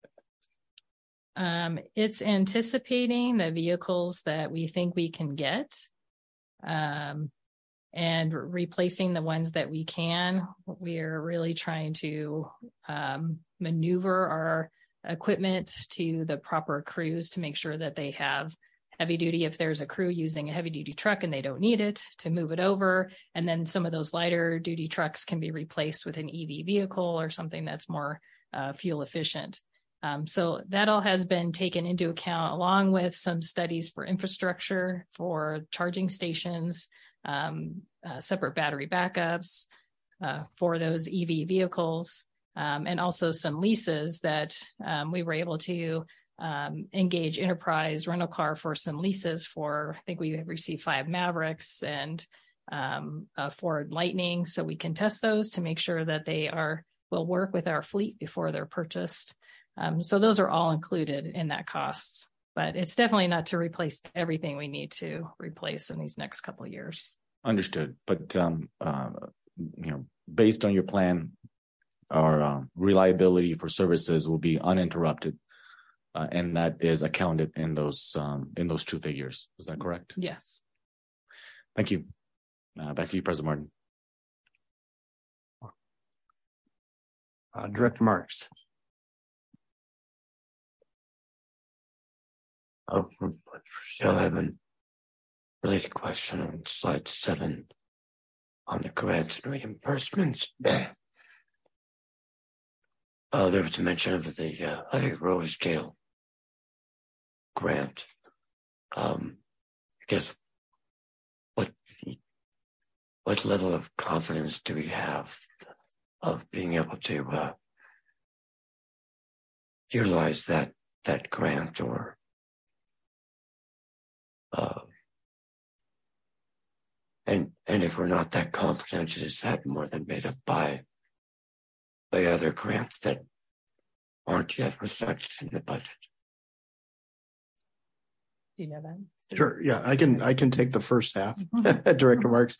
It's anticipating the vehicles that we think we can get, and replacing the ones that we can. We are really trying to maneuver our equipment to the proper crews to make sure that they have heavy duty. If there's a crew using a heavy duty truck and they don't need it, to move it over. And then some of those lighter duty trucks can be replaced with an EV vehicle or something that's more fuel efficient. So that all has been taken into account, along with some studies for infrastructure, for charging stations, separate battery backups for those EV vehicles, and also some leases that we were able to engage Enterprise Rental Car for some leases for. I think we have received 5 Mavericks and a Ford Lightning, so we can test those to make sure that they will work with our fleet before they're purchased. So those are all included in that cost, but it's definitely not to replace everything we need to replace in these next couple of years. Understood. But, based on your plan, our reliability for services will be uninterrupted. And that is accounted in those 2 figures. Is that correct? Yes. Thank you. Back to you, President Martin. Director Marks. So I have a related question on slide 7 on the grants and reimbursements. There was a mention of the Rosedale grant. I guess what what level of confidence do we have of being able to utilize that grant, or and if we're not that confident, is that more than made up by other grants that aren't yet reflected in the budget? Do you know that? Sure. Yeah, I can take the first half, Director Marks.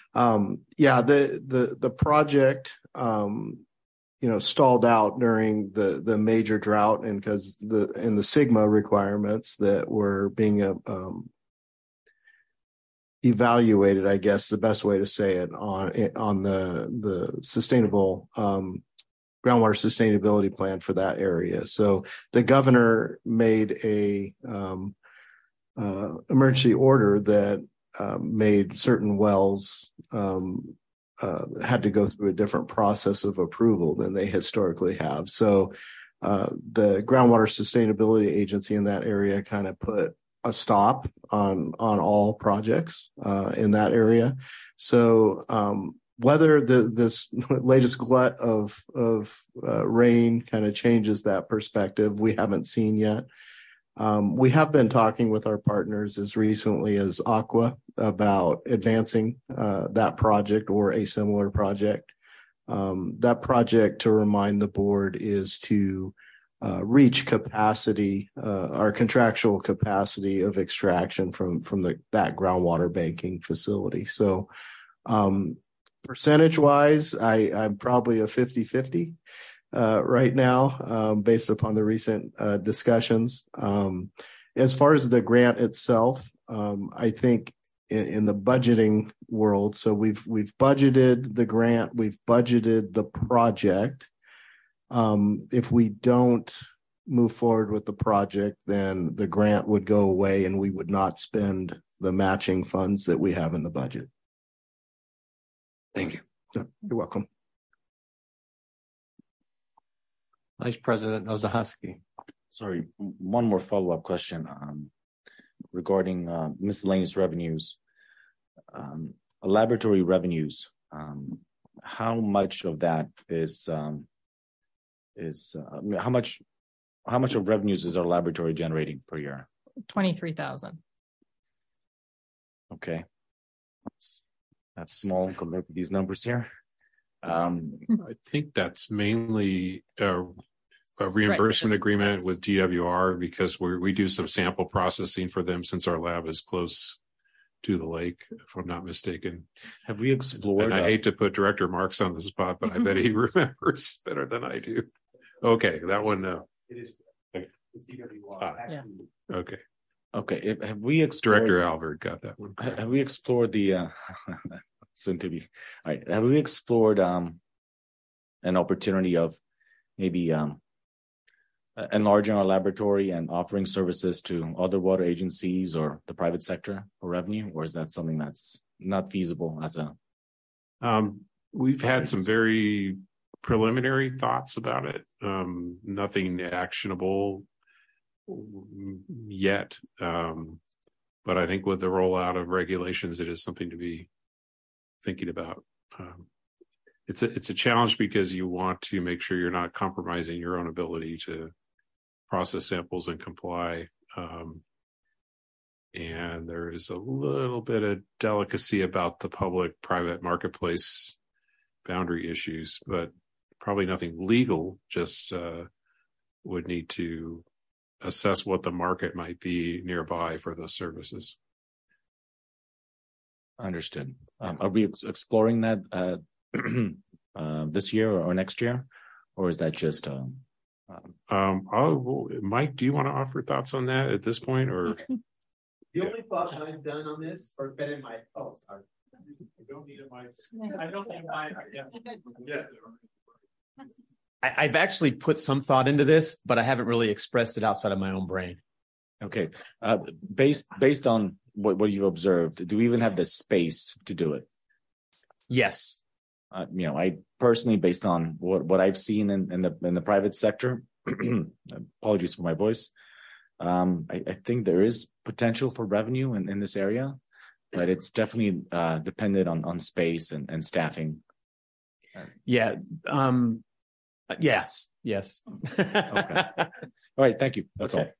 The project, stalled out during the major drought, and because the SGMA requirements that were being evaluated, I guess the best way to say it, on the sustainable groundwater sustainability plan for that area. So the governor made a emergency order that made certain wells had to go through a different process of approval than they historically have. So the Groundwater Sustainability Agency in that area kind of put a stop on all projects in that area. So whether this latest glut of rain kind of changes that perspective, we haven't seen yet. We have been talking with our partners as recently as Aqua about advancing that project or a similar project. That project, to remind the board, is to reach capacity, our contractual capacity of extraction from that groundwater banking facility. So percentage wise, I'm probably a 50-50. Right now, based upon the recent discussions. As far as the grant itself, I think in the budgeting world, so we've budgeted the grant, we've budgeted the project. If we don't move forward with the project, then the grant would go away and we would not spend the matching funds that we have in the budget. Thank you. You're welcome. Vice President Ozahaski. Sorry, one more follow-up question regarding miscellaneous revenues, laboratory revenues. How much of that is how much of revenues is our laboratory generating per year? 23,000. Okay, that's small compared to these numbers here. I think that's mainly a reimbursement agreement with DWR, because we do some sample processing for them since our lab is close to the lake, if I'm not mistaken. Have we explored? And I hate to put Director Marks on the spot, but I bet he remembers better than I do. Okay, that one. It is. It's DWR. Yeah. Okay. Okay. Have we explored? Director Albert got that one. Have we explored the? Soon to be. All right. Have we explored an opportunity of maybe enlarging our laboratory and offering services to other water agencies or the private sector for revenue, or is that something that's not feasible as a? We've had some very preliminary thoughts about it. Nothing actionable yet, but I think with the rollout of regulations, it is something to be thinking about. It's a challenge because you want to make sure you're not compromising your own ability to process samples and comply. And there is a little bit of delicacy about the public-private marketplace boundary issues, but probably nothing legal, just would need to assess what the market might be nearby for those services. Understood. Are we exploring that this year or next year, or is that just? Mike, do you want to offer thoughts on that at this point, or? The only thought that I've done on this, or been in my sorry. I don't need a mic. I don't need a mic. Yeah. I've actually put some thought into this, but I haven't really expressed it outside of my own brain. Okay. Based on what you've observed, do we even have the space to do it? Yes. I personally, based on what I've seen in the private sector, apologies for my voice. I think there is potential for revenue in this area. but it's definitely dependent on space and staffing. Yeah. Yes. Okay. All right. Thank you. That's all.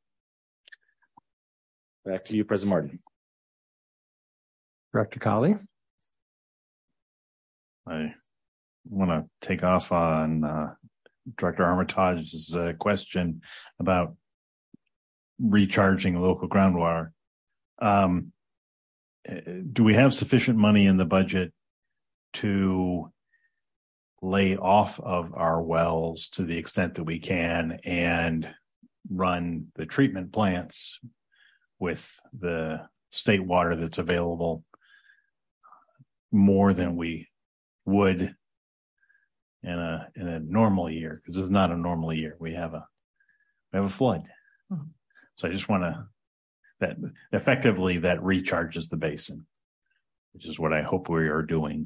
Back to you, President Martin. Director Colley. I want to take off on Director Armitage's question about recharging local groundwater. Do we have sufficient money in the budget to lay off of our wells to the extent that we can and run the treatment plants with the state water that's available more than we would in a normal year? Because it's not a normal year. We have a flood. So I just want that effectively that recharges the basin, which is what I hope we are doing.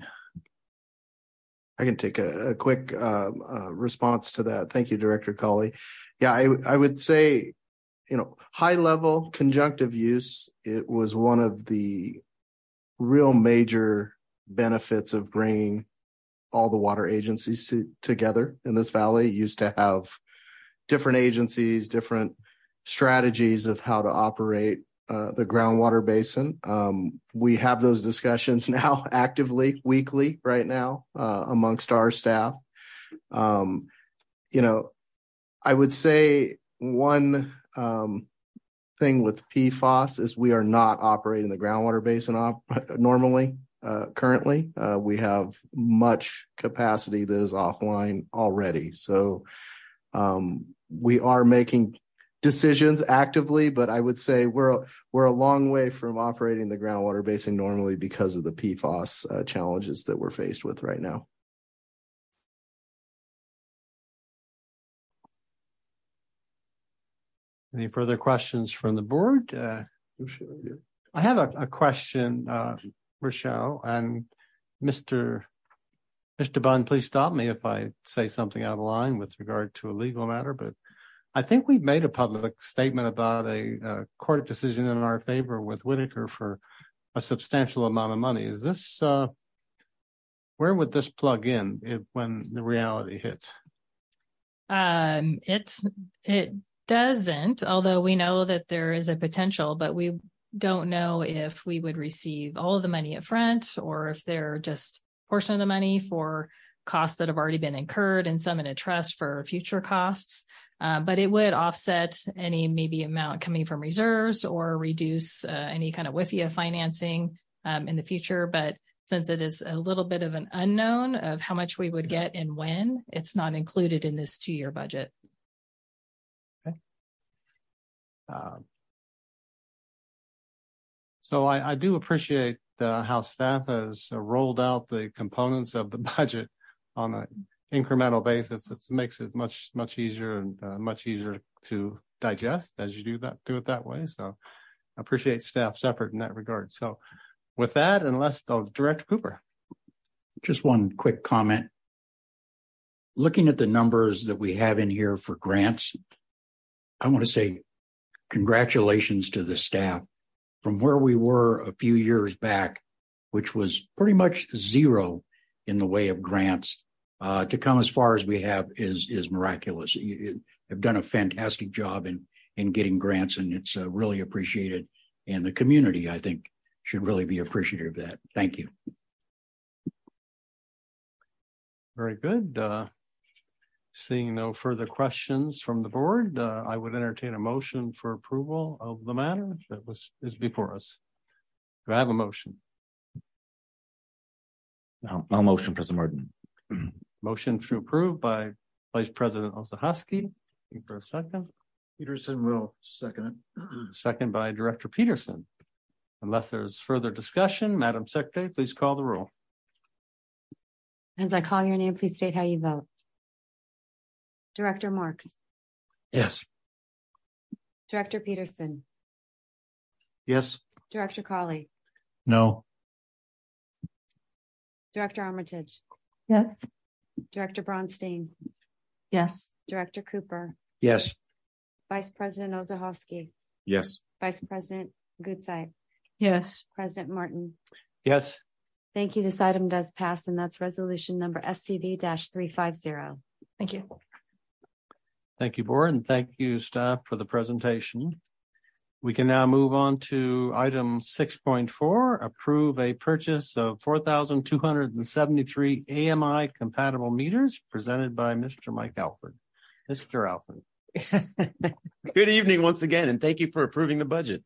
I can take a quick response to that. Thank you, Director Colley. Yeah, I would say, high level conjunctive use, it was one of the real major benefits of bringing all the water agencies together in this valley. It used to have different agencies, different strategies of how to operate the groundwater basin. We have those discussions now actively, weekly right now, amongst our staff. I would say one thing with PFAS is we are not operating the groundwater basin normally. Currently, we have much capacity that is offline already. So we are making decisions actively, but I would say we're a long way from operating the groundwater basin normally because of the PFAS challenges that we're faced with right now. Any further questions from the board? I have a question, Rochelle, and Mr. Bunn, please stop me if I say something out of line with regard to a legal matter, but I think we've made a public statement about a court decision in our favor with Whitaker for a substantial amount of money. Is this, where would this plug in when the reality hits? It doesn't, although we know that there is a potential, but we don't know if we would receive all of the money up front or if they're just a portion of the money for costs that have already been incurred and some in a trust for future costs. But it would offset any maybe amount coming from reserves or reduce any kind of WIFIA financing in the future. But since it is a little bit of an unknown of how much we would get and when, it's not included in this 2-year budget. Okay. So I do appreciate how staff has rolled out the components of the budget on an incremental basis. It makes it much easier and much easier to digest as you do it that way. So I appreciate staff's effort in that regard. So with that, Director Cooper. Just one quick comment. Looking at the numbers that we have in here for grants, I want to say congratulations to the staff. From where we were a few years back, which was pretty much zero in the way of grants, to come as far as we have is miraculous. You have done a fantastic job in getting grants, and it's really appreciated. And the community, I think, should really be appreciative of that. Thank you. Very good. Seeing no further questions from the board, I would entertain a motion for approval of the matter that is before us. Do I have a motion? I'll motion, President Martin. Motion to approve by Vice President Ozahoski. For a second. Peterson will second it. Second by Director Peterson. Unless there's further discussion, Madam Secretary, please call the roll. As I call your name, please state how you vote. Director Marks. Yes. Director Peterson. Yes. Director Colley. No. Director Armitage. Yes. Director Bronstein. Yes. Director Cooper. Yes. Vice President Ozahoski. Yes. Vice President Goodside. Yes. President Martin. Yes. Thank you. This item does pass, and that's resolution number SCV-350. Thank you. Thank you, board, and thank you, staff, for the presentation. We can now move on to item 6.4, approve a purchase of 4,273 AMI compatible meters presented by Mr. Mike Alford. Mr. Alford. Good evening once again, and thank you for approving the budget.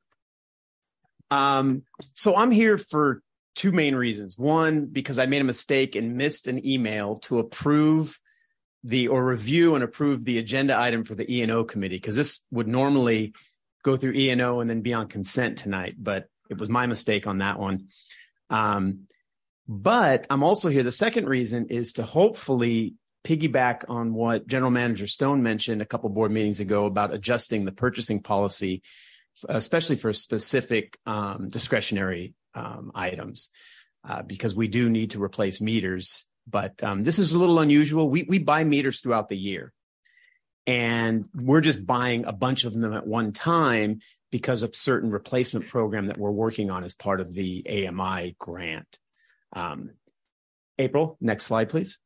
So I'm here for two main reasons. One, because I made a mistake and missed an email to approve review and approve the agenda item for the E&O committee, because this would normally go through E&O and then be on consent tonight, but it was my mistake on that one. But I'm also here. The second reason is to hopefully piggyback on what General Manager Stone mentioned a couple board meetings ago about adjusting the purchasing policy, especially for specific discretionary items, because we do need to replace meters. But this is a little unusual. We buy meters throughout the year, and we're just buying a bunch of them at one time because of certain replacement program that we're working on as part of the AMI grant. April, next slide, please.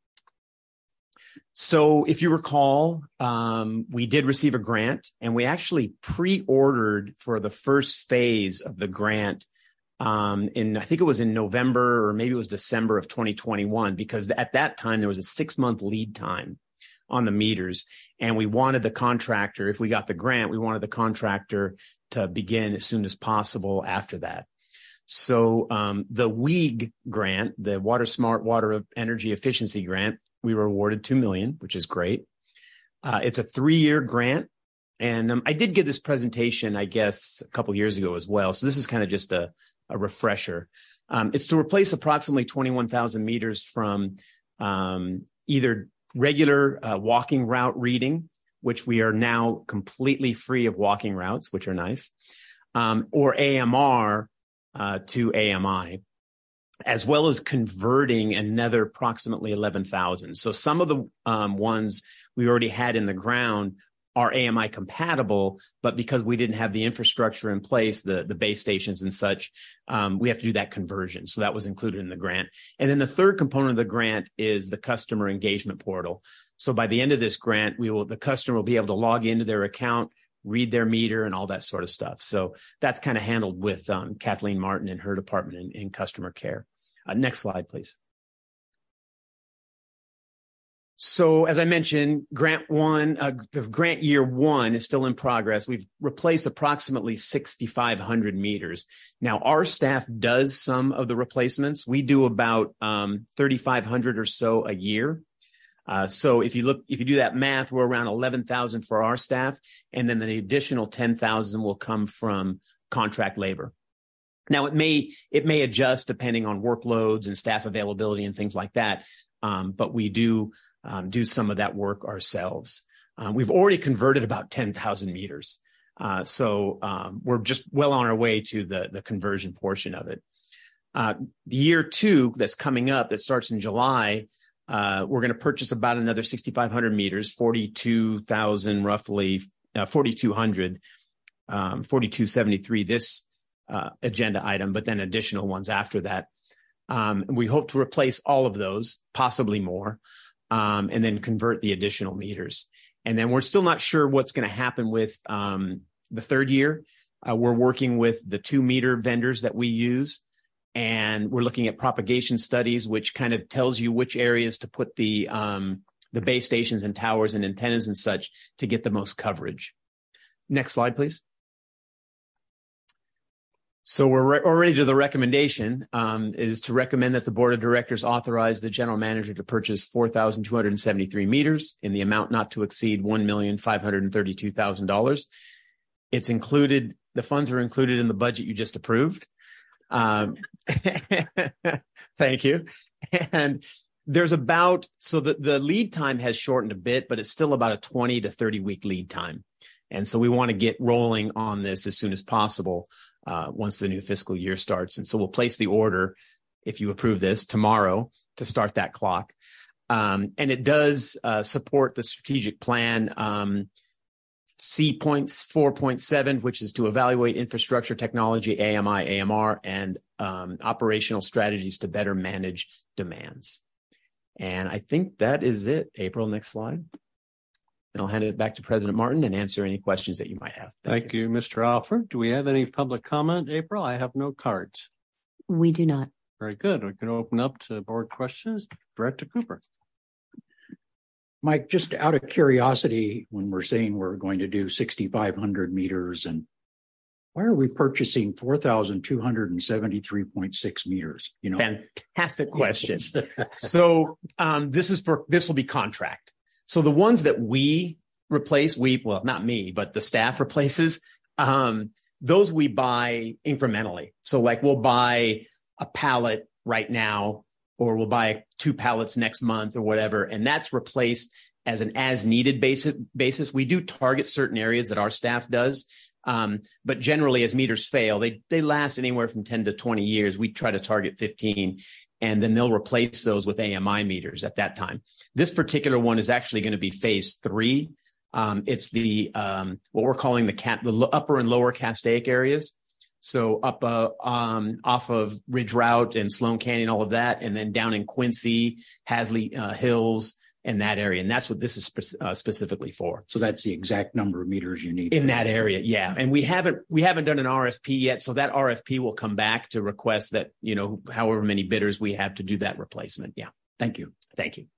So if you recall, we did receive a grant, and we actually pre-ordered for the first phase of the grant I think it was in November or maybe it was December of 2021, because at that time there was a 6-month lead time on the meters, and we wanted the contractor, if we got the grant, we wanted the contractor to begin as soon as possible after that. So the WEEG grant, the Water Smart Water Energy Efficiency Grant, we were awarded $2 million, which is great. It's a 3-year grant. And I did give this presentation, I guess, a couple years ago as well. So this is kind of just a refresher. It's to replace approximately 21,000 meters from either regular walking route reading, which we are now completely free of walking routes, which are nice, or AMR to AMI, as well as converting another approximately 11,000. So some of the ones we already had in the ground are AMI compatible, but because we didn't have the infrastructure in place, the base stations and such, we have to do that conversion. So that was included in the grant. And then the third component of the grant is the customer engagement portal. So by the end of this grant, the customer will be able to log into their account, read their meter, and all that sort of stuff. So that's kind of handled with Kathleen Martin and her department in customer care. Next slide, please. So as I mentioned, the grant year 1 is still in progress. We've replaced approximately 6,500 meters. Now, our staff does some of the replacements. We do about 3,500 or so a year. So if you do that math, we're around 11,000 for our staff, and then the additional 10,000 will come from contract labor. Now, it may adjust depending on workloads and staff availability and things like that, but we do some of that work ourselves. We've already converted about 10,000 meters. So we're just well on our way to the conversion portion of it. The year 2 that's coming up, that starts in July, we're going to purchase about another 6,500 meters, 42,000 roughly, 4,200, 4,273 this agenda item, but then additional ones after that. We hope to replace all of those, possibly more. And then convert the additional meters. And then we're still not sure what's going to happen with the third year. We're working with the 2-meter vendors that we use, and we're looking at propagation studies, which kind of tells you which areas to put the base stations and towers and antennas and such to get the most coverage. Next slide, please. So we're already to the recommendation, is to recommend that the board of directors authorize the general manager to purchase 4,273 meters in the amount not to exceed $1,532,000. It's included. The funds are included in the budget you just approved. Thank you. And there's the lead time has shortened a bit, but it's still about a 20 to 30 week lead time. And so we want to get rolling on this as soon as possible. Once the new fiscal year starts. And so we'll place the order, if you approve this, tomorrow to start that clock. And it does support the strategic plan C.4.7, which is to evaluate infrastructure technology, AMI, AMR, and operational strategies to better manage demands. And I think that is it. April, next slide. And I'll hand it back to President Martin and answer any questions that you might have. Thank you, Mr. Alford. Do we have any public comment, April? I have no cards. We do not. Very good. We can open up to board questions. Director Cooper. Mike, just out of curiosity, when we're saying we're going to do 6,500 meters, and why are we purchasing 4,273.6 meters? You know, fantastic question. So this will be contract. So the ones that we replace, well, not me, but the staff replaces, those we buy incrementally. So like we'll buy a pallet right now, or we'll buy 2 pallets next month or whatever. And that's replaced as an as needed basis. We do target certain areas that our staff does. But generally as meters fail, they last anywhere from 10 to 20 years. We try to target 15, and then they'll replace those with AMI meters at that time. This particular one is actually going to be phase 3. It's the, what we're calling the upper and lower Castaic areas. So up off of Ridge Route and Sloan Canyon, all of that, and then down in Quincy, Hasley Hills, and that area. And that's what this is specifically for. So that's the exact number of meters you need in that area. Yeah. And we haven't done an RFP yet. So that RFP will come back to request that, you know, however many bidders we have to do that replacement. Yeah. Thank you. Thank you.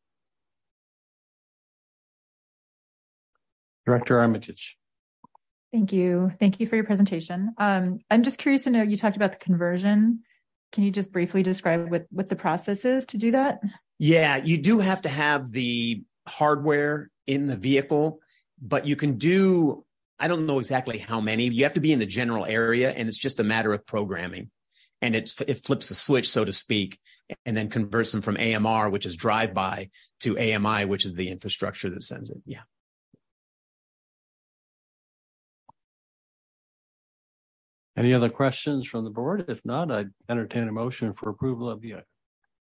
Director Armitage. Thank you. Thank you for your presentation. I'm just curious to know, you talked about the conversion. Can you just briefly describe what the process is to do that? Yeah, you do have to have the hardware in the vehicle, but you can do, I don't know exactly how many. You have to be in the general area, and it's just a matter of programming. And it flips a switch, so to speak, and then converts them from AMR, which is drive-by, to AMI, which is the infrastructure that sends it. Yeah. Any other questions from the board? If not, I'd entertain a motion for approval of the item.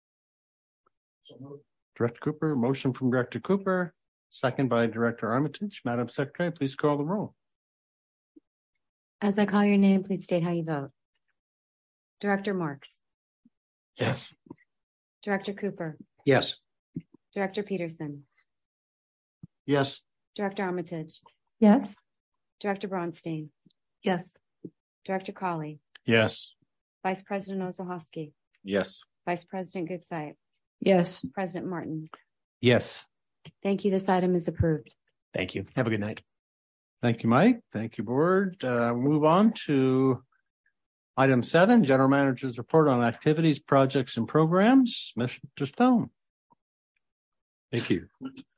Director Cooper, motion from Director Cooper, second by Director Armitage. Madam Secretary, please call the roll. As I call your name, please state how you vote. Director Marks. Yes. Director Cooper. Yes. Director Peterson. Yes. Director Armitage. Yes. Director Bronstein. Yes. Director Colley. Yes. Vice President Ozahoski. Yes. Vice President Goodsite. Yes. President Martin. Yes. Thank you. This item is approved. Thank you. Have a good night. Thank you, Mike. Thank you, board. Move on to item 7, General Manager's report on activities, projects, and programs. Mr. Stone. Thank you.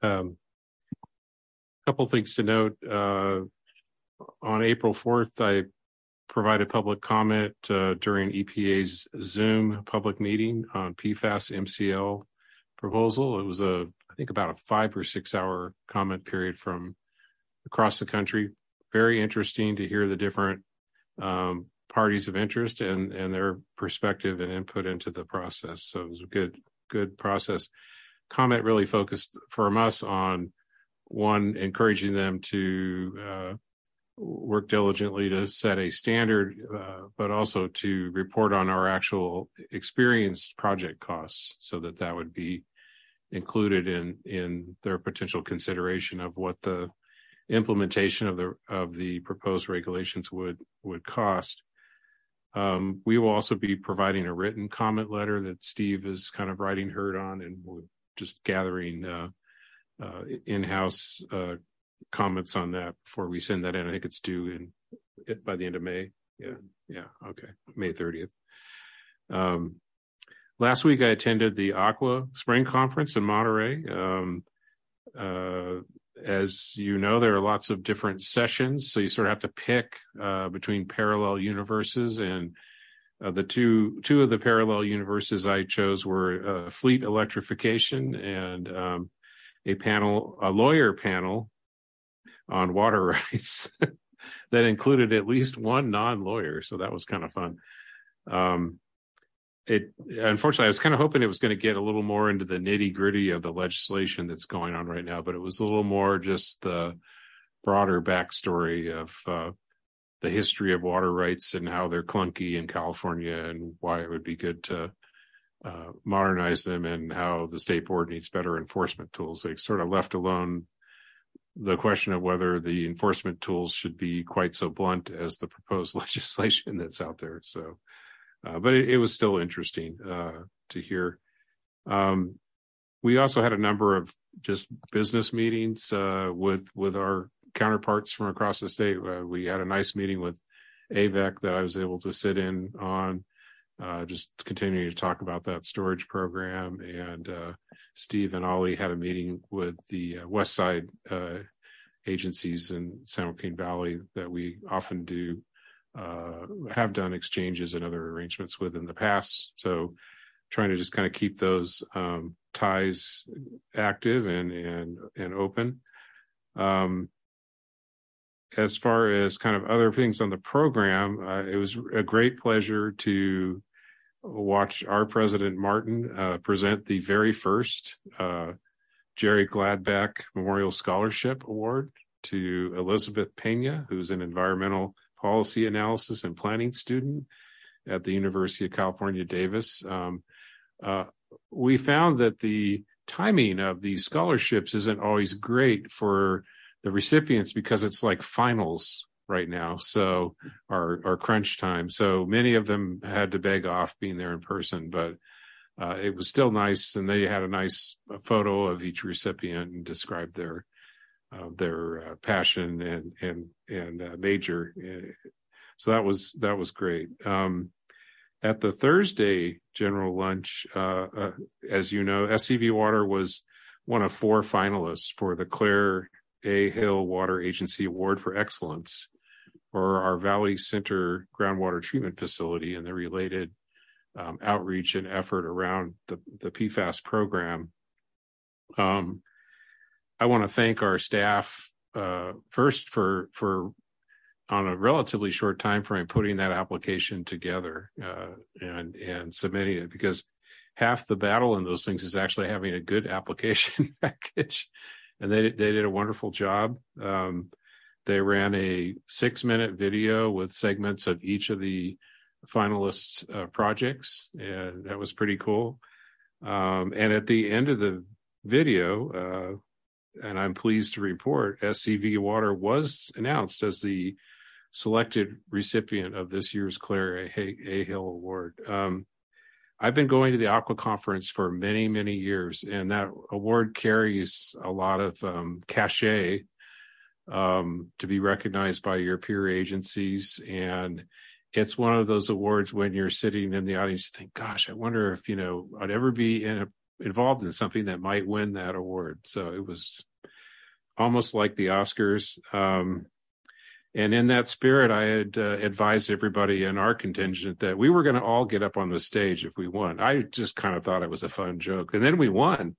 Couple things to note. On April 4th, I provided public comment during EPA's Zoom public meeting on PFAS MCL proposal. It was I think about a 5 or 6 hour comment period from across the country. Very interesting to hear the different parties of interest and their perspective and input into the process. So it was a good process. Comment really focused from us on, one, encouraging them to work diligently to set a standard, but also to report on our actual experienced project costs, so that would be included in their potential consideration of what the implementation of the proposed regulations would cost. We will also be providing a written comment letter that Steve is kind of writing herd on, and we're just gathering in-house comments on that before we send that in. I think it's due by the end of May. Yeah. Okay. May 30th. Last week I attended the Aqua Spring Conference in Monterey. As you know, there are lots of different sessions, so you sort of have to pick between parallel universes, and the two of the parallel universes I chose were fleet electrification and a lawyer panel on water rights that included at least one non-lawyer. So that was kind of fun. Unfortunately, I was kind of hoping it was going to get a little more into the nitty gritty of the legislation that's going on right now, but it was a little more just the broader backstory of the history of water rights and how they're clunky in California and why it would be good to modernize them, and how the state board needs better enforcement tools. They sort of left alone the question of whether the enforcement tools should be quite so blunt as the proposed legislation that's out there. So, but it was still interesting to hear. We also had a number of just business meetings with our counterparts from across the state. We had a nice meeting with AVEC that I was able to sit in on, just continuing to talk about that storage program. And Steve and Ollie had a meeting with the West Side agencies in San Joaquin Valley that we often do, have done exchanges and other arrangements with in the past. So trying to just kind of keep those ties active and open. As far as kind of other things on the program, it was a great pleasure to watch our president Martin present the very first Jerry Gladbach Memorial Scholarship Award to Elizabeth Pena, who's an environmental policy analysis and planning student at the University of California, Davis. We found that the timing of these scholarships isn't always great for the recipients because it's like finals right now. So our crunch time. So many of them had to beg off being there in person, but it was still nice. And they had a nice photo of each recipient and described their passion and major. So that was great. At the Thursday general lunch, as you know, SCV Water was one of 4 finalists for the Claire A. Hill Water Agency Award for Excellence for our Valley Center groundwater treatment facility and the related outreach and effort around the PFAS program. I want to thank our staff first for on a relatively short time frame putting that application together and submitting it, because half the battle in those things is actually having a good application package. And they did a wonderful job. They ran a 6-minute video with segments of each of the finalists' projects, and that was pretty cool. And at the end of the video, and I'm pleased to report, SCV Water was announced as the selected recipient of this year's Claire A. Hill Award. I've been going to the Aqua Conference for many, many years, and that award carries a lot of cachet to be recognized by your peer agencies. And it's one of those awards when you're sitting in the audience, you think, gosh, I wonder if, I'd ever be involved in something that might win that award. So it was almost like the Oscars. And in that spirit, I had advised everybody in our contingent that we were going to all get up on the stage if we won. I just kind of thought it was a fun joke. And then we won.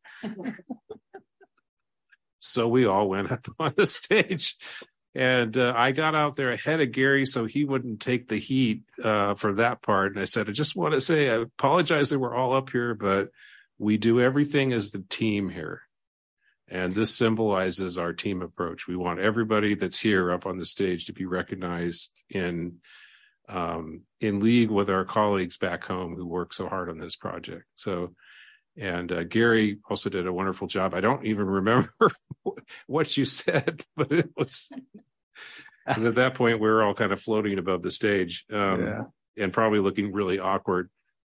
So we all went up on the stage. And I got out there ahead of Gary so he wouldn't take the heat for that part. And I said, I just want to say, I apologize that we're all up here, but we do everything as the team here. And this symbolizes our team approach. We want everybody that's here up on the stage to be recognized in league with our colleagues back home who work so hard on this project. So, and Gary also did a wonderful job. I don't even remember what you said, but it was, because at that point we were all kind of floating above the stage and probably looking really awkward.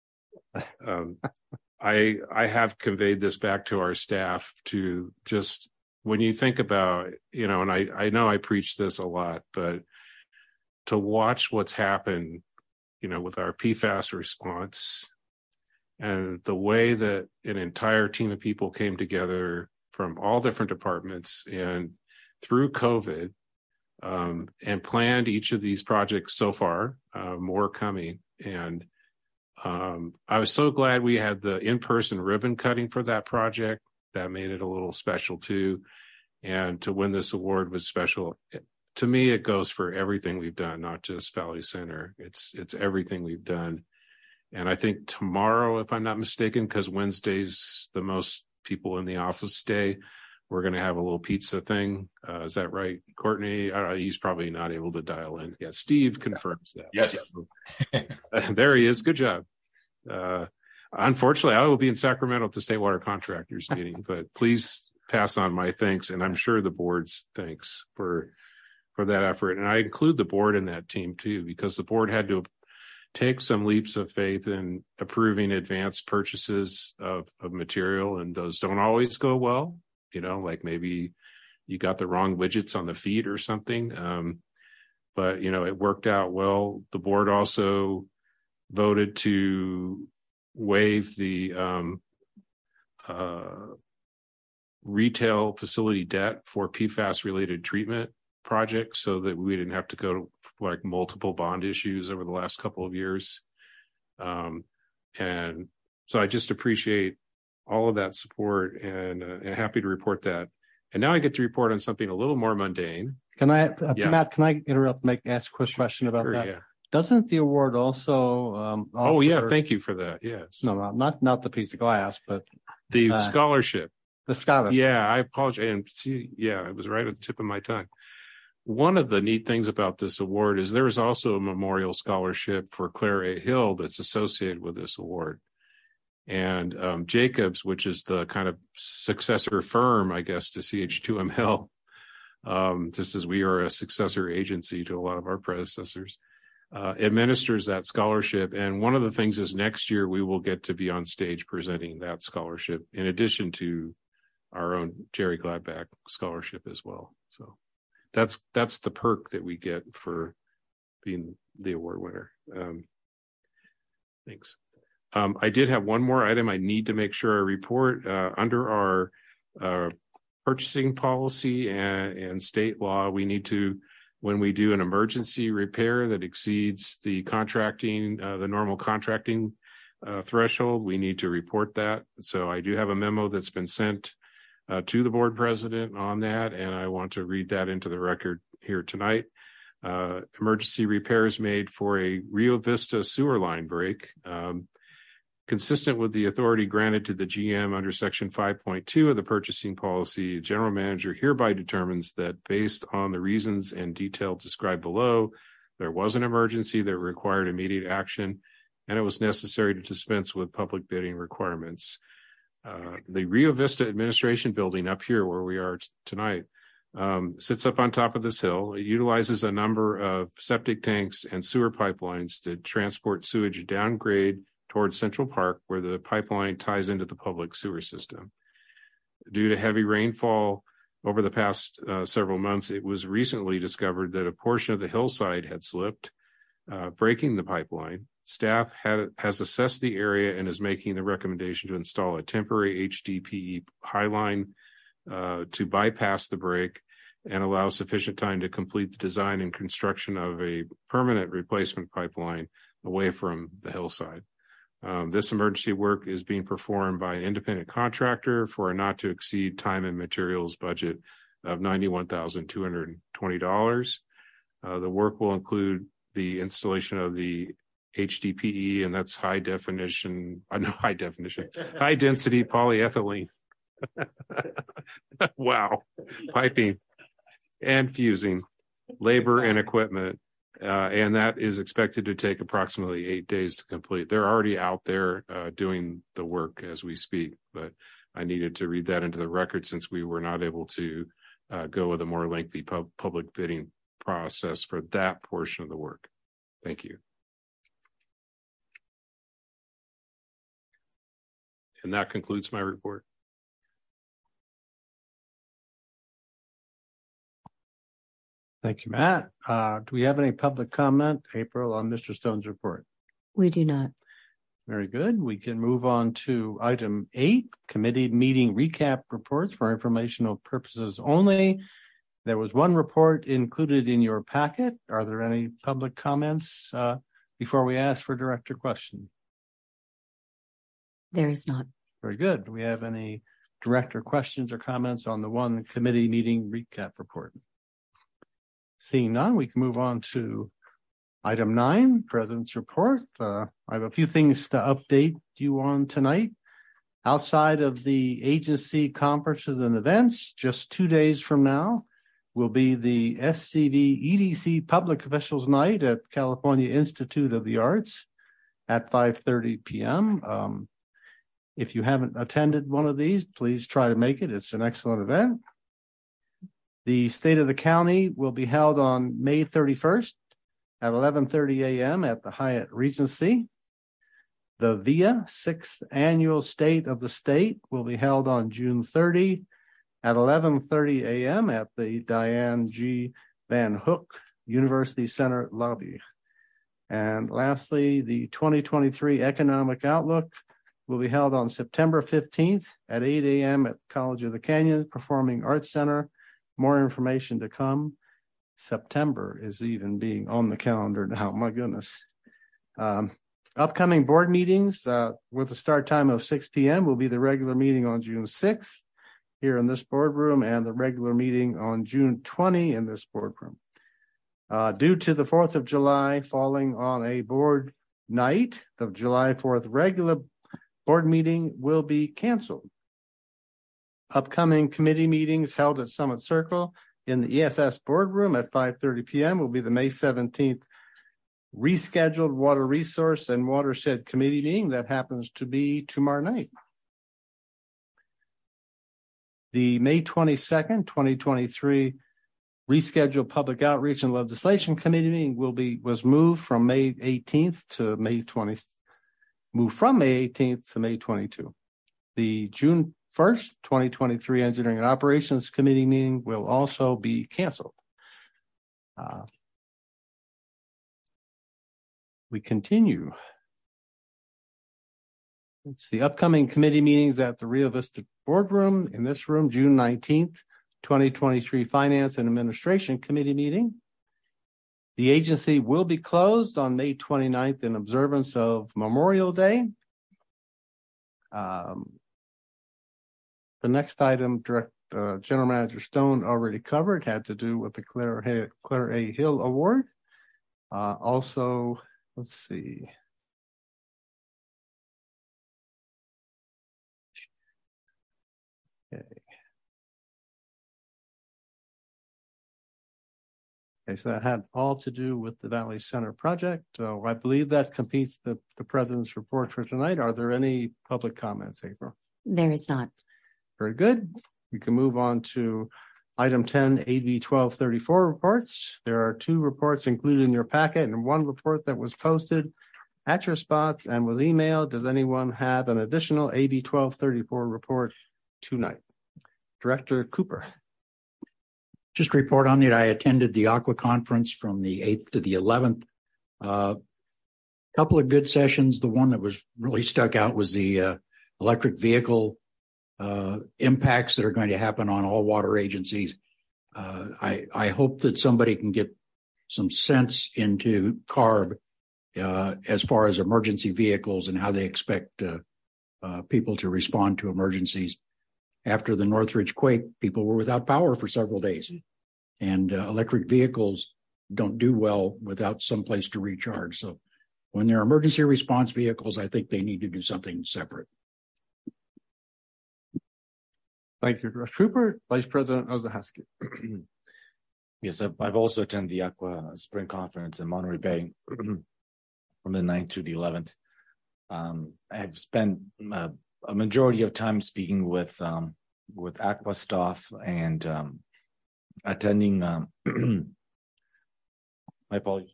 I have conveyed this back to our staff to just, when you think about, and I know I preach this a lot, but to watch what's happened, with our PFAS response and the way that an entire team of people came together from all different departments and through COVID and planned each of these projects so far, more coming. And I was so glad we had the in-person ribbon cutting for that project. That made it a little special too. And to win this award was special. To me, it goes for everything we've done, not just Valley Center. It's everything we've done. And I think tomorrow, if I'm not mistaken, because Wednesday's the most people in the office day, we're going to have a little pizza thing. Is that right, Courtney? He's probably not able to dial in. Yeah, Steve confirms that. Yes. So, there he is. Good job. Unfortunately, I will be in Sacramento at the State Water Contractors meeting, but please pass on my thanks, and I'm sure the board's thanks for that effort. And I include the board in that team too, because the board had to take some leaps of faith in approving advanced purchases of material, and those don't always go well. Like maybe you got the wrong widgets on the feet or something. But it worked out well. The board also voted to waive the retail facility debt for PFAS related treatment projects, so that we didn't have to go to like multiple bond issues over the last couple of years. And so I just appreciate all of that support, and happy to report that. And now I get to report on something a little more mundane. Can I, Matt, can I interrupt, ask a quick question about that? Yeah. Doesn't the award also, oh yeah, thank you for that. Yes. No, not the piece of glass, but the scholarship. The scholarship. Yeah, I apologize. And see, yeah, it was right at the tip of my tongue. One of the neat things about this award is there is also a memorial scholarship for Claire A. Hill that's associated with this award. And Jacobs, which is the kind of successor firm, I guess, to CH2ML, just as we are a successor agency to a lot of our predecessors, administers that scholarship. And one of the things is next year we will get to be on stage presenting that scholarship, in addition to our own Jerry Gladbach scholarship as well. So that's the perk that we get for being the award winner. Thanks. I did have one more item I need to make sure I report. Under our purchasing policy and state law, we need to, when we do an emergency repair that exceeds the contracting, the normal contracting threshold, we need to report that. So I do have a memo that's been sent to the board president on that, and I want to read that into the record here tonight. Emergency repairs made for a Rio Vista sewer line break. Consistent with the authority granted to the GM under Section 5.2 of the purchasing policy, the general manager hereby determines that based on the reasons and detail described below, there was an emergency that required immediate action, and it was necessary to dispense with public bidding requirements. The Rio Vista administration building up here where we are tonight sits up on top of this hill. It utilizes a number of septic tanks and sewer pipelines to transport sewage downgrade towards Central Park, where the pipeline ties into the public sewer system. Due to heavy rainfall over the past several months, it was recently discovered that a portion of the hillside had slipped, breaking the pipeline. Staff has assessed the area and is making the recommendation to install a temporary HDPE highline to bypass the break and allow sufficient time to complete the design and construction of a permanent replacement pipeline away from the hillside. This emergency work is being performed by an independent contractor for a not to exceed time and materials budget of $91,220. The work will include the installation of the HDPE, and that's high density polyethylene. Wow. Piping and fusing, labor and equipment. And that is expected to take approximately 8 days to complete. They're already out there doing the work as we speak, but I needed to read that into the record since we were not able to go with a more lengthy public bidding process for that portion of the work. Thank you. And that concludes my report. Thank you, Matt. Do we have any public comment, April, on Mr. Stone's report? We do not. Very good. We can move on to item 8, committee meeting recap reports for informational purposes only. There was one report included in your packet. Are there any public comments before we ask for director question? There is not. Very good. Do we have any director questions or comments on the one committee meeting recap report? Seeing none, we can move on to item 9, President's report. I have a few things to update you on tonight. Outside of the agency conferences and events, just 2 days from now will be the SCV EDC Public Officials Night at California Institute of the Arts at 5:30 p.m. If you haven't attended one of these, please try to make it. It's an excellent event. The State of the County will be held on May 31st at 11:30 a.m. at the Hyatt Regency. The VIA 6th Annual State of the State will be held on June 30 at 11:30 a.m. at the Diane G. Van Hook University Center lobby. And lastly, the 2023 Economic Outlook will be held on September 15th at 8 a.m. at College of the Canyons Performing Arts Center. More information to come. September is even being on the calendar now. My goodness. Upcoming board meetings with a start time of 6 p.m. will be the regular meeting on June 6th here in this boardroom and the regular meeting on June 20 in this boardroom. Due to the 4th of July falling on a board night, the July 4th regular board meeting will be canceled. Upcoming committee meetings held at Summit Circle in the ESS boardroom at 5:30 p.m. will be the May 17th rescheduled Water Resource and Watershed Committee meeting that happens to be tomorrow night. The May 22nd, 2023 rescheduled Public Outreach and Legislation Committee meeting was moved from May 18th to May 20th. Moved from May 18th to May 22. The June 1st, 2023 Engineering and Operations Committee meeting will also be canceled. We continue. It's the upcoming committee meetings at the Rio Vista Boardroom in this room, June 19th, 2023 Finance and Administration Committee meeting. The agency will be closed on May 29th in observance of Memorial Day. The next item, General Manager Stone already covered, had to do with the Claire A. Hill Award. Also, let's see. Okay, so that had all to do with the Valley Center project. I believe that completes the President's report for tonight. Are there any public comments, April? There is not. Very good. We can move on to item 10, AB 1234 reports. There are 2 reports included in your packet and 1 report that was posted at your spots and was emailed. Does anyone have an additional AB 1234 report tonight? Director Cooper. Just report on that I attended the Aqua Conference from the 8th to the 11th. Couple of good sessions. The one that was really stuck out was the electric vehicle impacts that are going to happen on all water agencies. I hope that somebody can get some sense into CARB as far as emergency vehicles and how they expect people to respond to emergencies. After the Northridge quake, people were without power for several days, and electric vehicles don't do well without some place to recharge. So when they're emergency response vehicles, I think they need to do something separate. Thank you, Director Cooper. Vice President Ozahaski. Yes, I've also attended the Aqua Spring Conference in Monterey Bay from the 9th to the 11th. I've spent a majority of time speaking with Aqua staff and attending my apologies.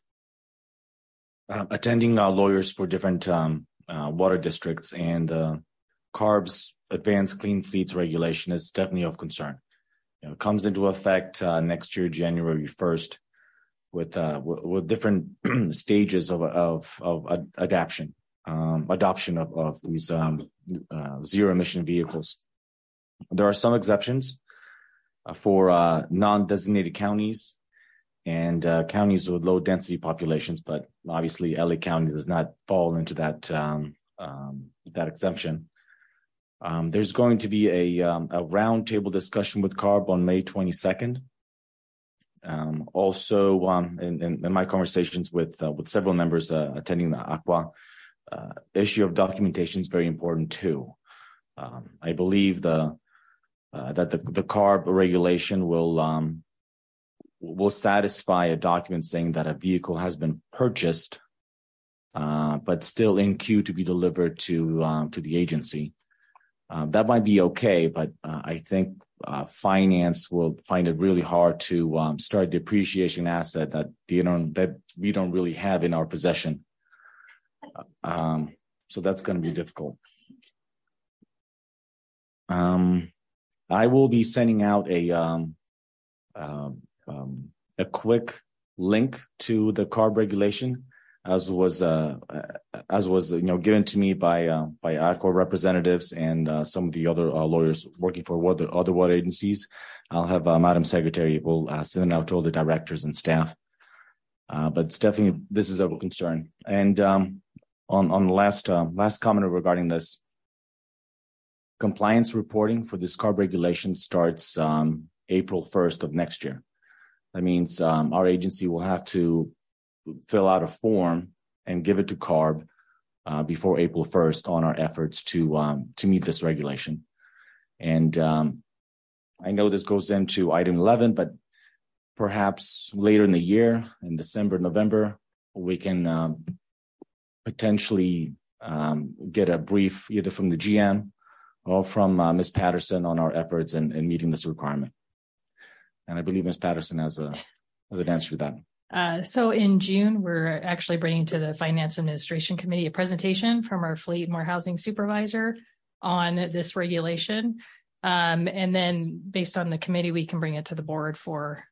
Attending lawyers for different water districts, and CARB's Advanced Clean Fleets regulation is definitely of concern. It comes into effect next year, January 1st, with different stages of adoption of these zero emission vehicles. There are some exceptions for non-designated counties and counties with low density populations, but obviously LA County does not fall into that exemption. There's going to be a roundtable discussion with CARB on May 22nd. Also, in my conversations with several members attending the Aqua, issue of documentation is very important too. I believe that the CARB regulation will satisfy a document saying that a vehicle has been purchased, but still in queue to be delivered to the agency. That might be okay, but I think finance will find it really hard to start depreciating asset that we don't really have in our possession. So that's going to be difficult. I will be sending out a quick link to the CARB regulation, as was given to me by ADCORP representatives and some of the other lawyers working for other water agencies. I'll have Madam Secretary will send it out to all the directors and staff. But it's definitely, this is of a concern. And on the last comment regarding this, compliance reporting for this CARB regulation starts April 1st of next year. That means our agency will have to fill out a form and give it to CARB before April 1st on our efforts to meet this regulation. And I know this goes into item 11, but perhaps later in the year, in December, November, we can potentially get a brief either from the GM or from Ms. Patterson on our efforts in meeting this requirement. And I believe Ms. Patterson has an answer to that. So in June, we're actually bringing to the Finance Administration Committee a presentation from our Fleet and Warehousing Supervisor on this regulation. And then based on the committee, we can bring it to the board for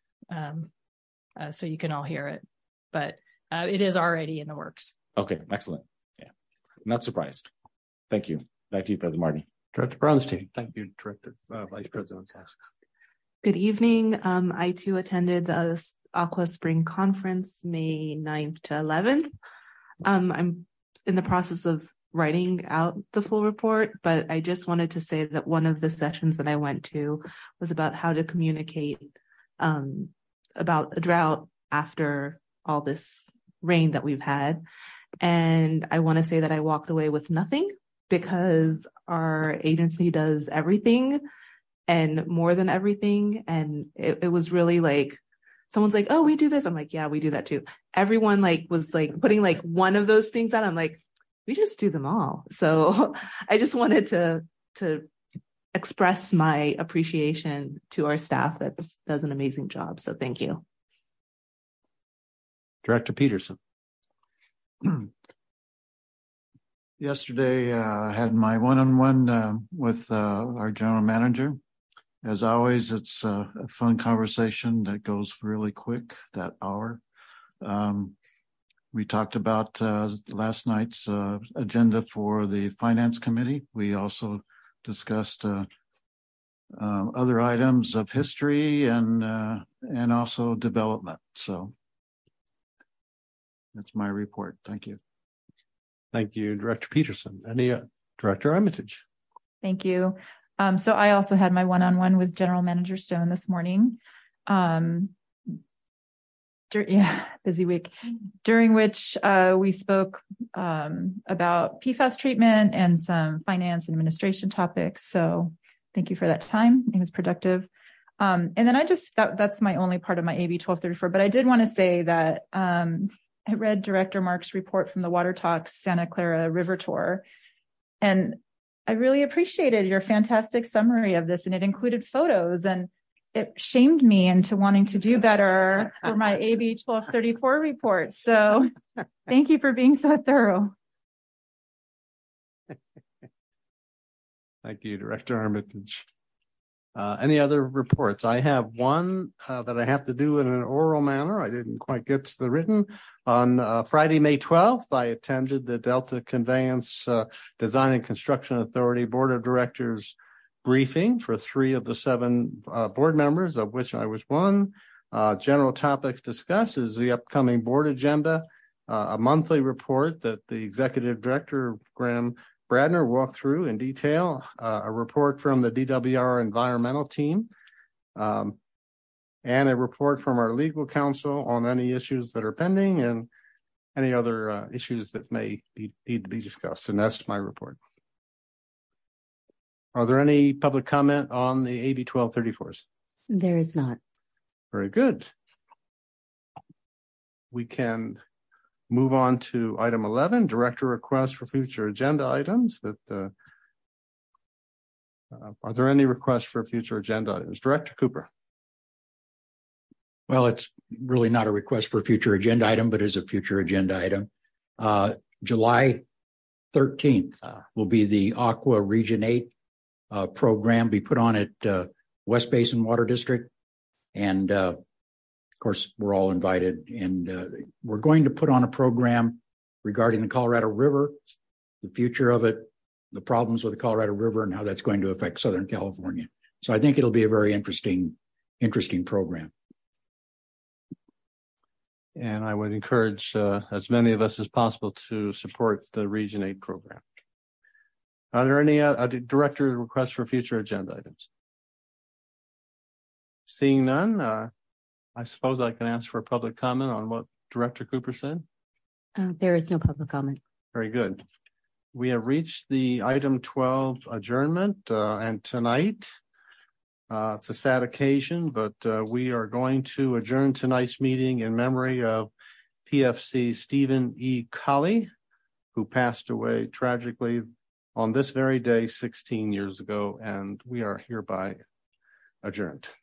so you can all hear it. But it is already in the works. Okay, excellent. Yeah, not surprised. Thank you. Back to you, President Martin. Director Bronstein. Thank you, Director Vice President Sask. Good evening. I too attended the Aqua Spring Conference, May 9th to 11th. I'm in the process of writing out the full report, but I just wanted to say that one of the sessions that I went to was about how to communicate about a drought after all this rain that we've had. And I want to say that I walked away with nothing, because our agency does everything and more than everything. And it was really like, someone's like, oh, we do this. I'm like, yeah, we do that too. Everyone was putting one of those things out. I'm like, we just do them all. So I just wanted to express my appreciation to our staff that does an amazing job. So thank you. Director Peterson. Yesterday, I had my one-on-one with our general manager. As always, it's a fun conversation that goes really quick, that hour. We talked about last night's agenda for the Finance Committee. We also discussed other items of history and also development. So that's my report. Thank you. Thank you, Director Peterson. Director Armitage. Thank you. So I also had my one-on-one with General Manager Stone this morning. Busy week, during which we spoke about PFAS treatment and some finance and administration topics. So thank you for that time. It was productive. And then that's my only part of my AB 1234. But I did want to say that I read Director Marks' report from the Water Talks Santa Clara River Tour, and I really appreciated your fantastic summary of this, and it included photos, and it shamed me into wanting to do better for my AB 1234 report. So thank you for being so thorough. Thank you, Director Armitage. Any other reports? I have one that I have to do in an oral manner. I didn't quite get to the written. On Friday, May 12th, I attended the Delta Conveyance Design and Construction Authority Board of Directors briefing for 3 of the 7 board members, of which I was one. General topics discussed is the upcoming board agenda, a monthly report that the Executive Director, Graham Bradner, walked through in detail, a report from the DWR environmental team, and a report from our legal counsel on any issues that are pending and any other issues that may need to be discussed. And that's my report. Are there any public comment on the AB 1234s? There is not. Very good. We can move on to item 11, director requests for future agenda items. Are there any requests for future agenda items? Director Cooper. Well, it's really not a request for a future agenda item, but is a future agenda item. July 13th will be the Aqua Region 8 program be put on at West Basin Water District. And of course, we're all invited. And we're going to put on a program regarding the Colorado River, the future of it, the problems with the Colorado River, and how that's going to affect Southern California. So I think it'll be a very interesting program. And I would encourage as many of us as possible to support the Region 8 program. Are there any director requests for future agenda items? Seeing none, I suppose I can ask for a public comment on what Director Cooper said. There is no public comment. Very good. We have reached the item 12 adjournment, and tonight, it's a sad occasion, but we are going to adjourn tonight's meeting in memory of PFC Stephen E. Colley, who passed away tragically on this very day 16 years ago, and we are hereby adjourned.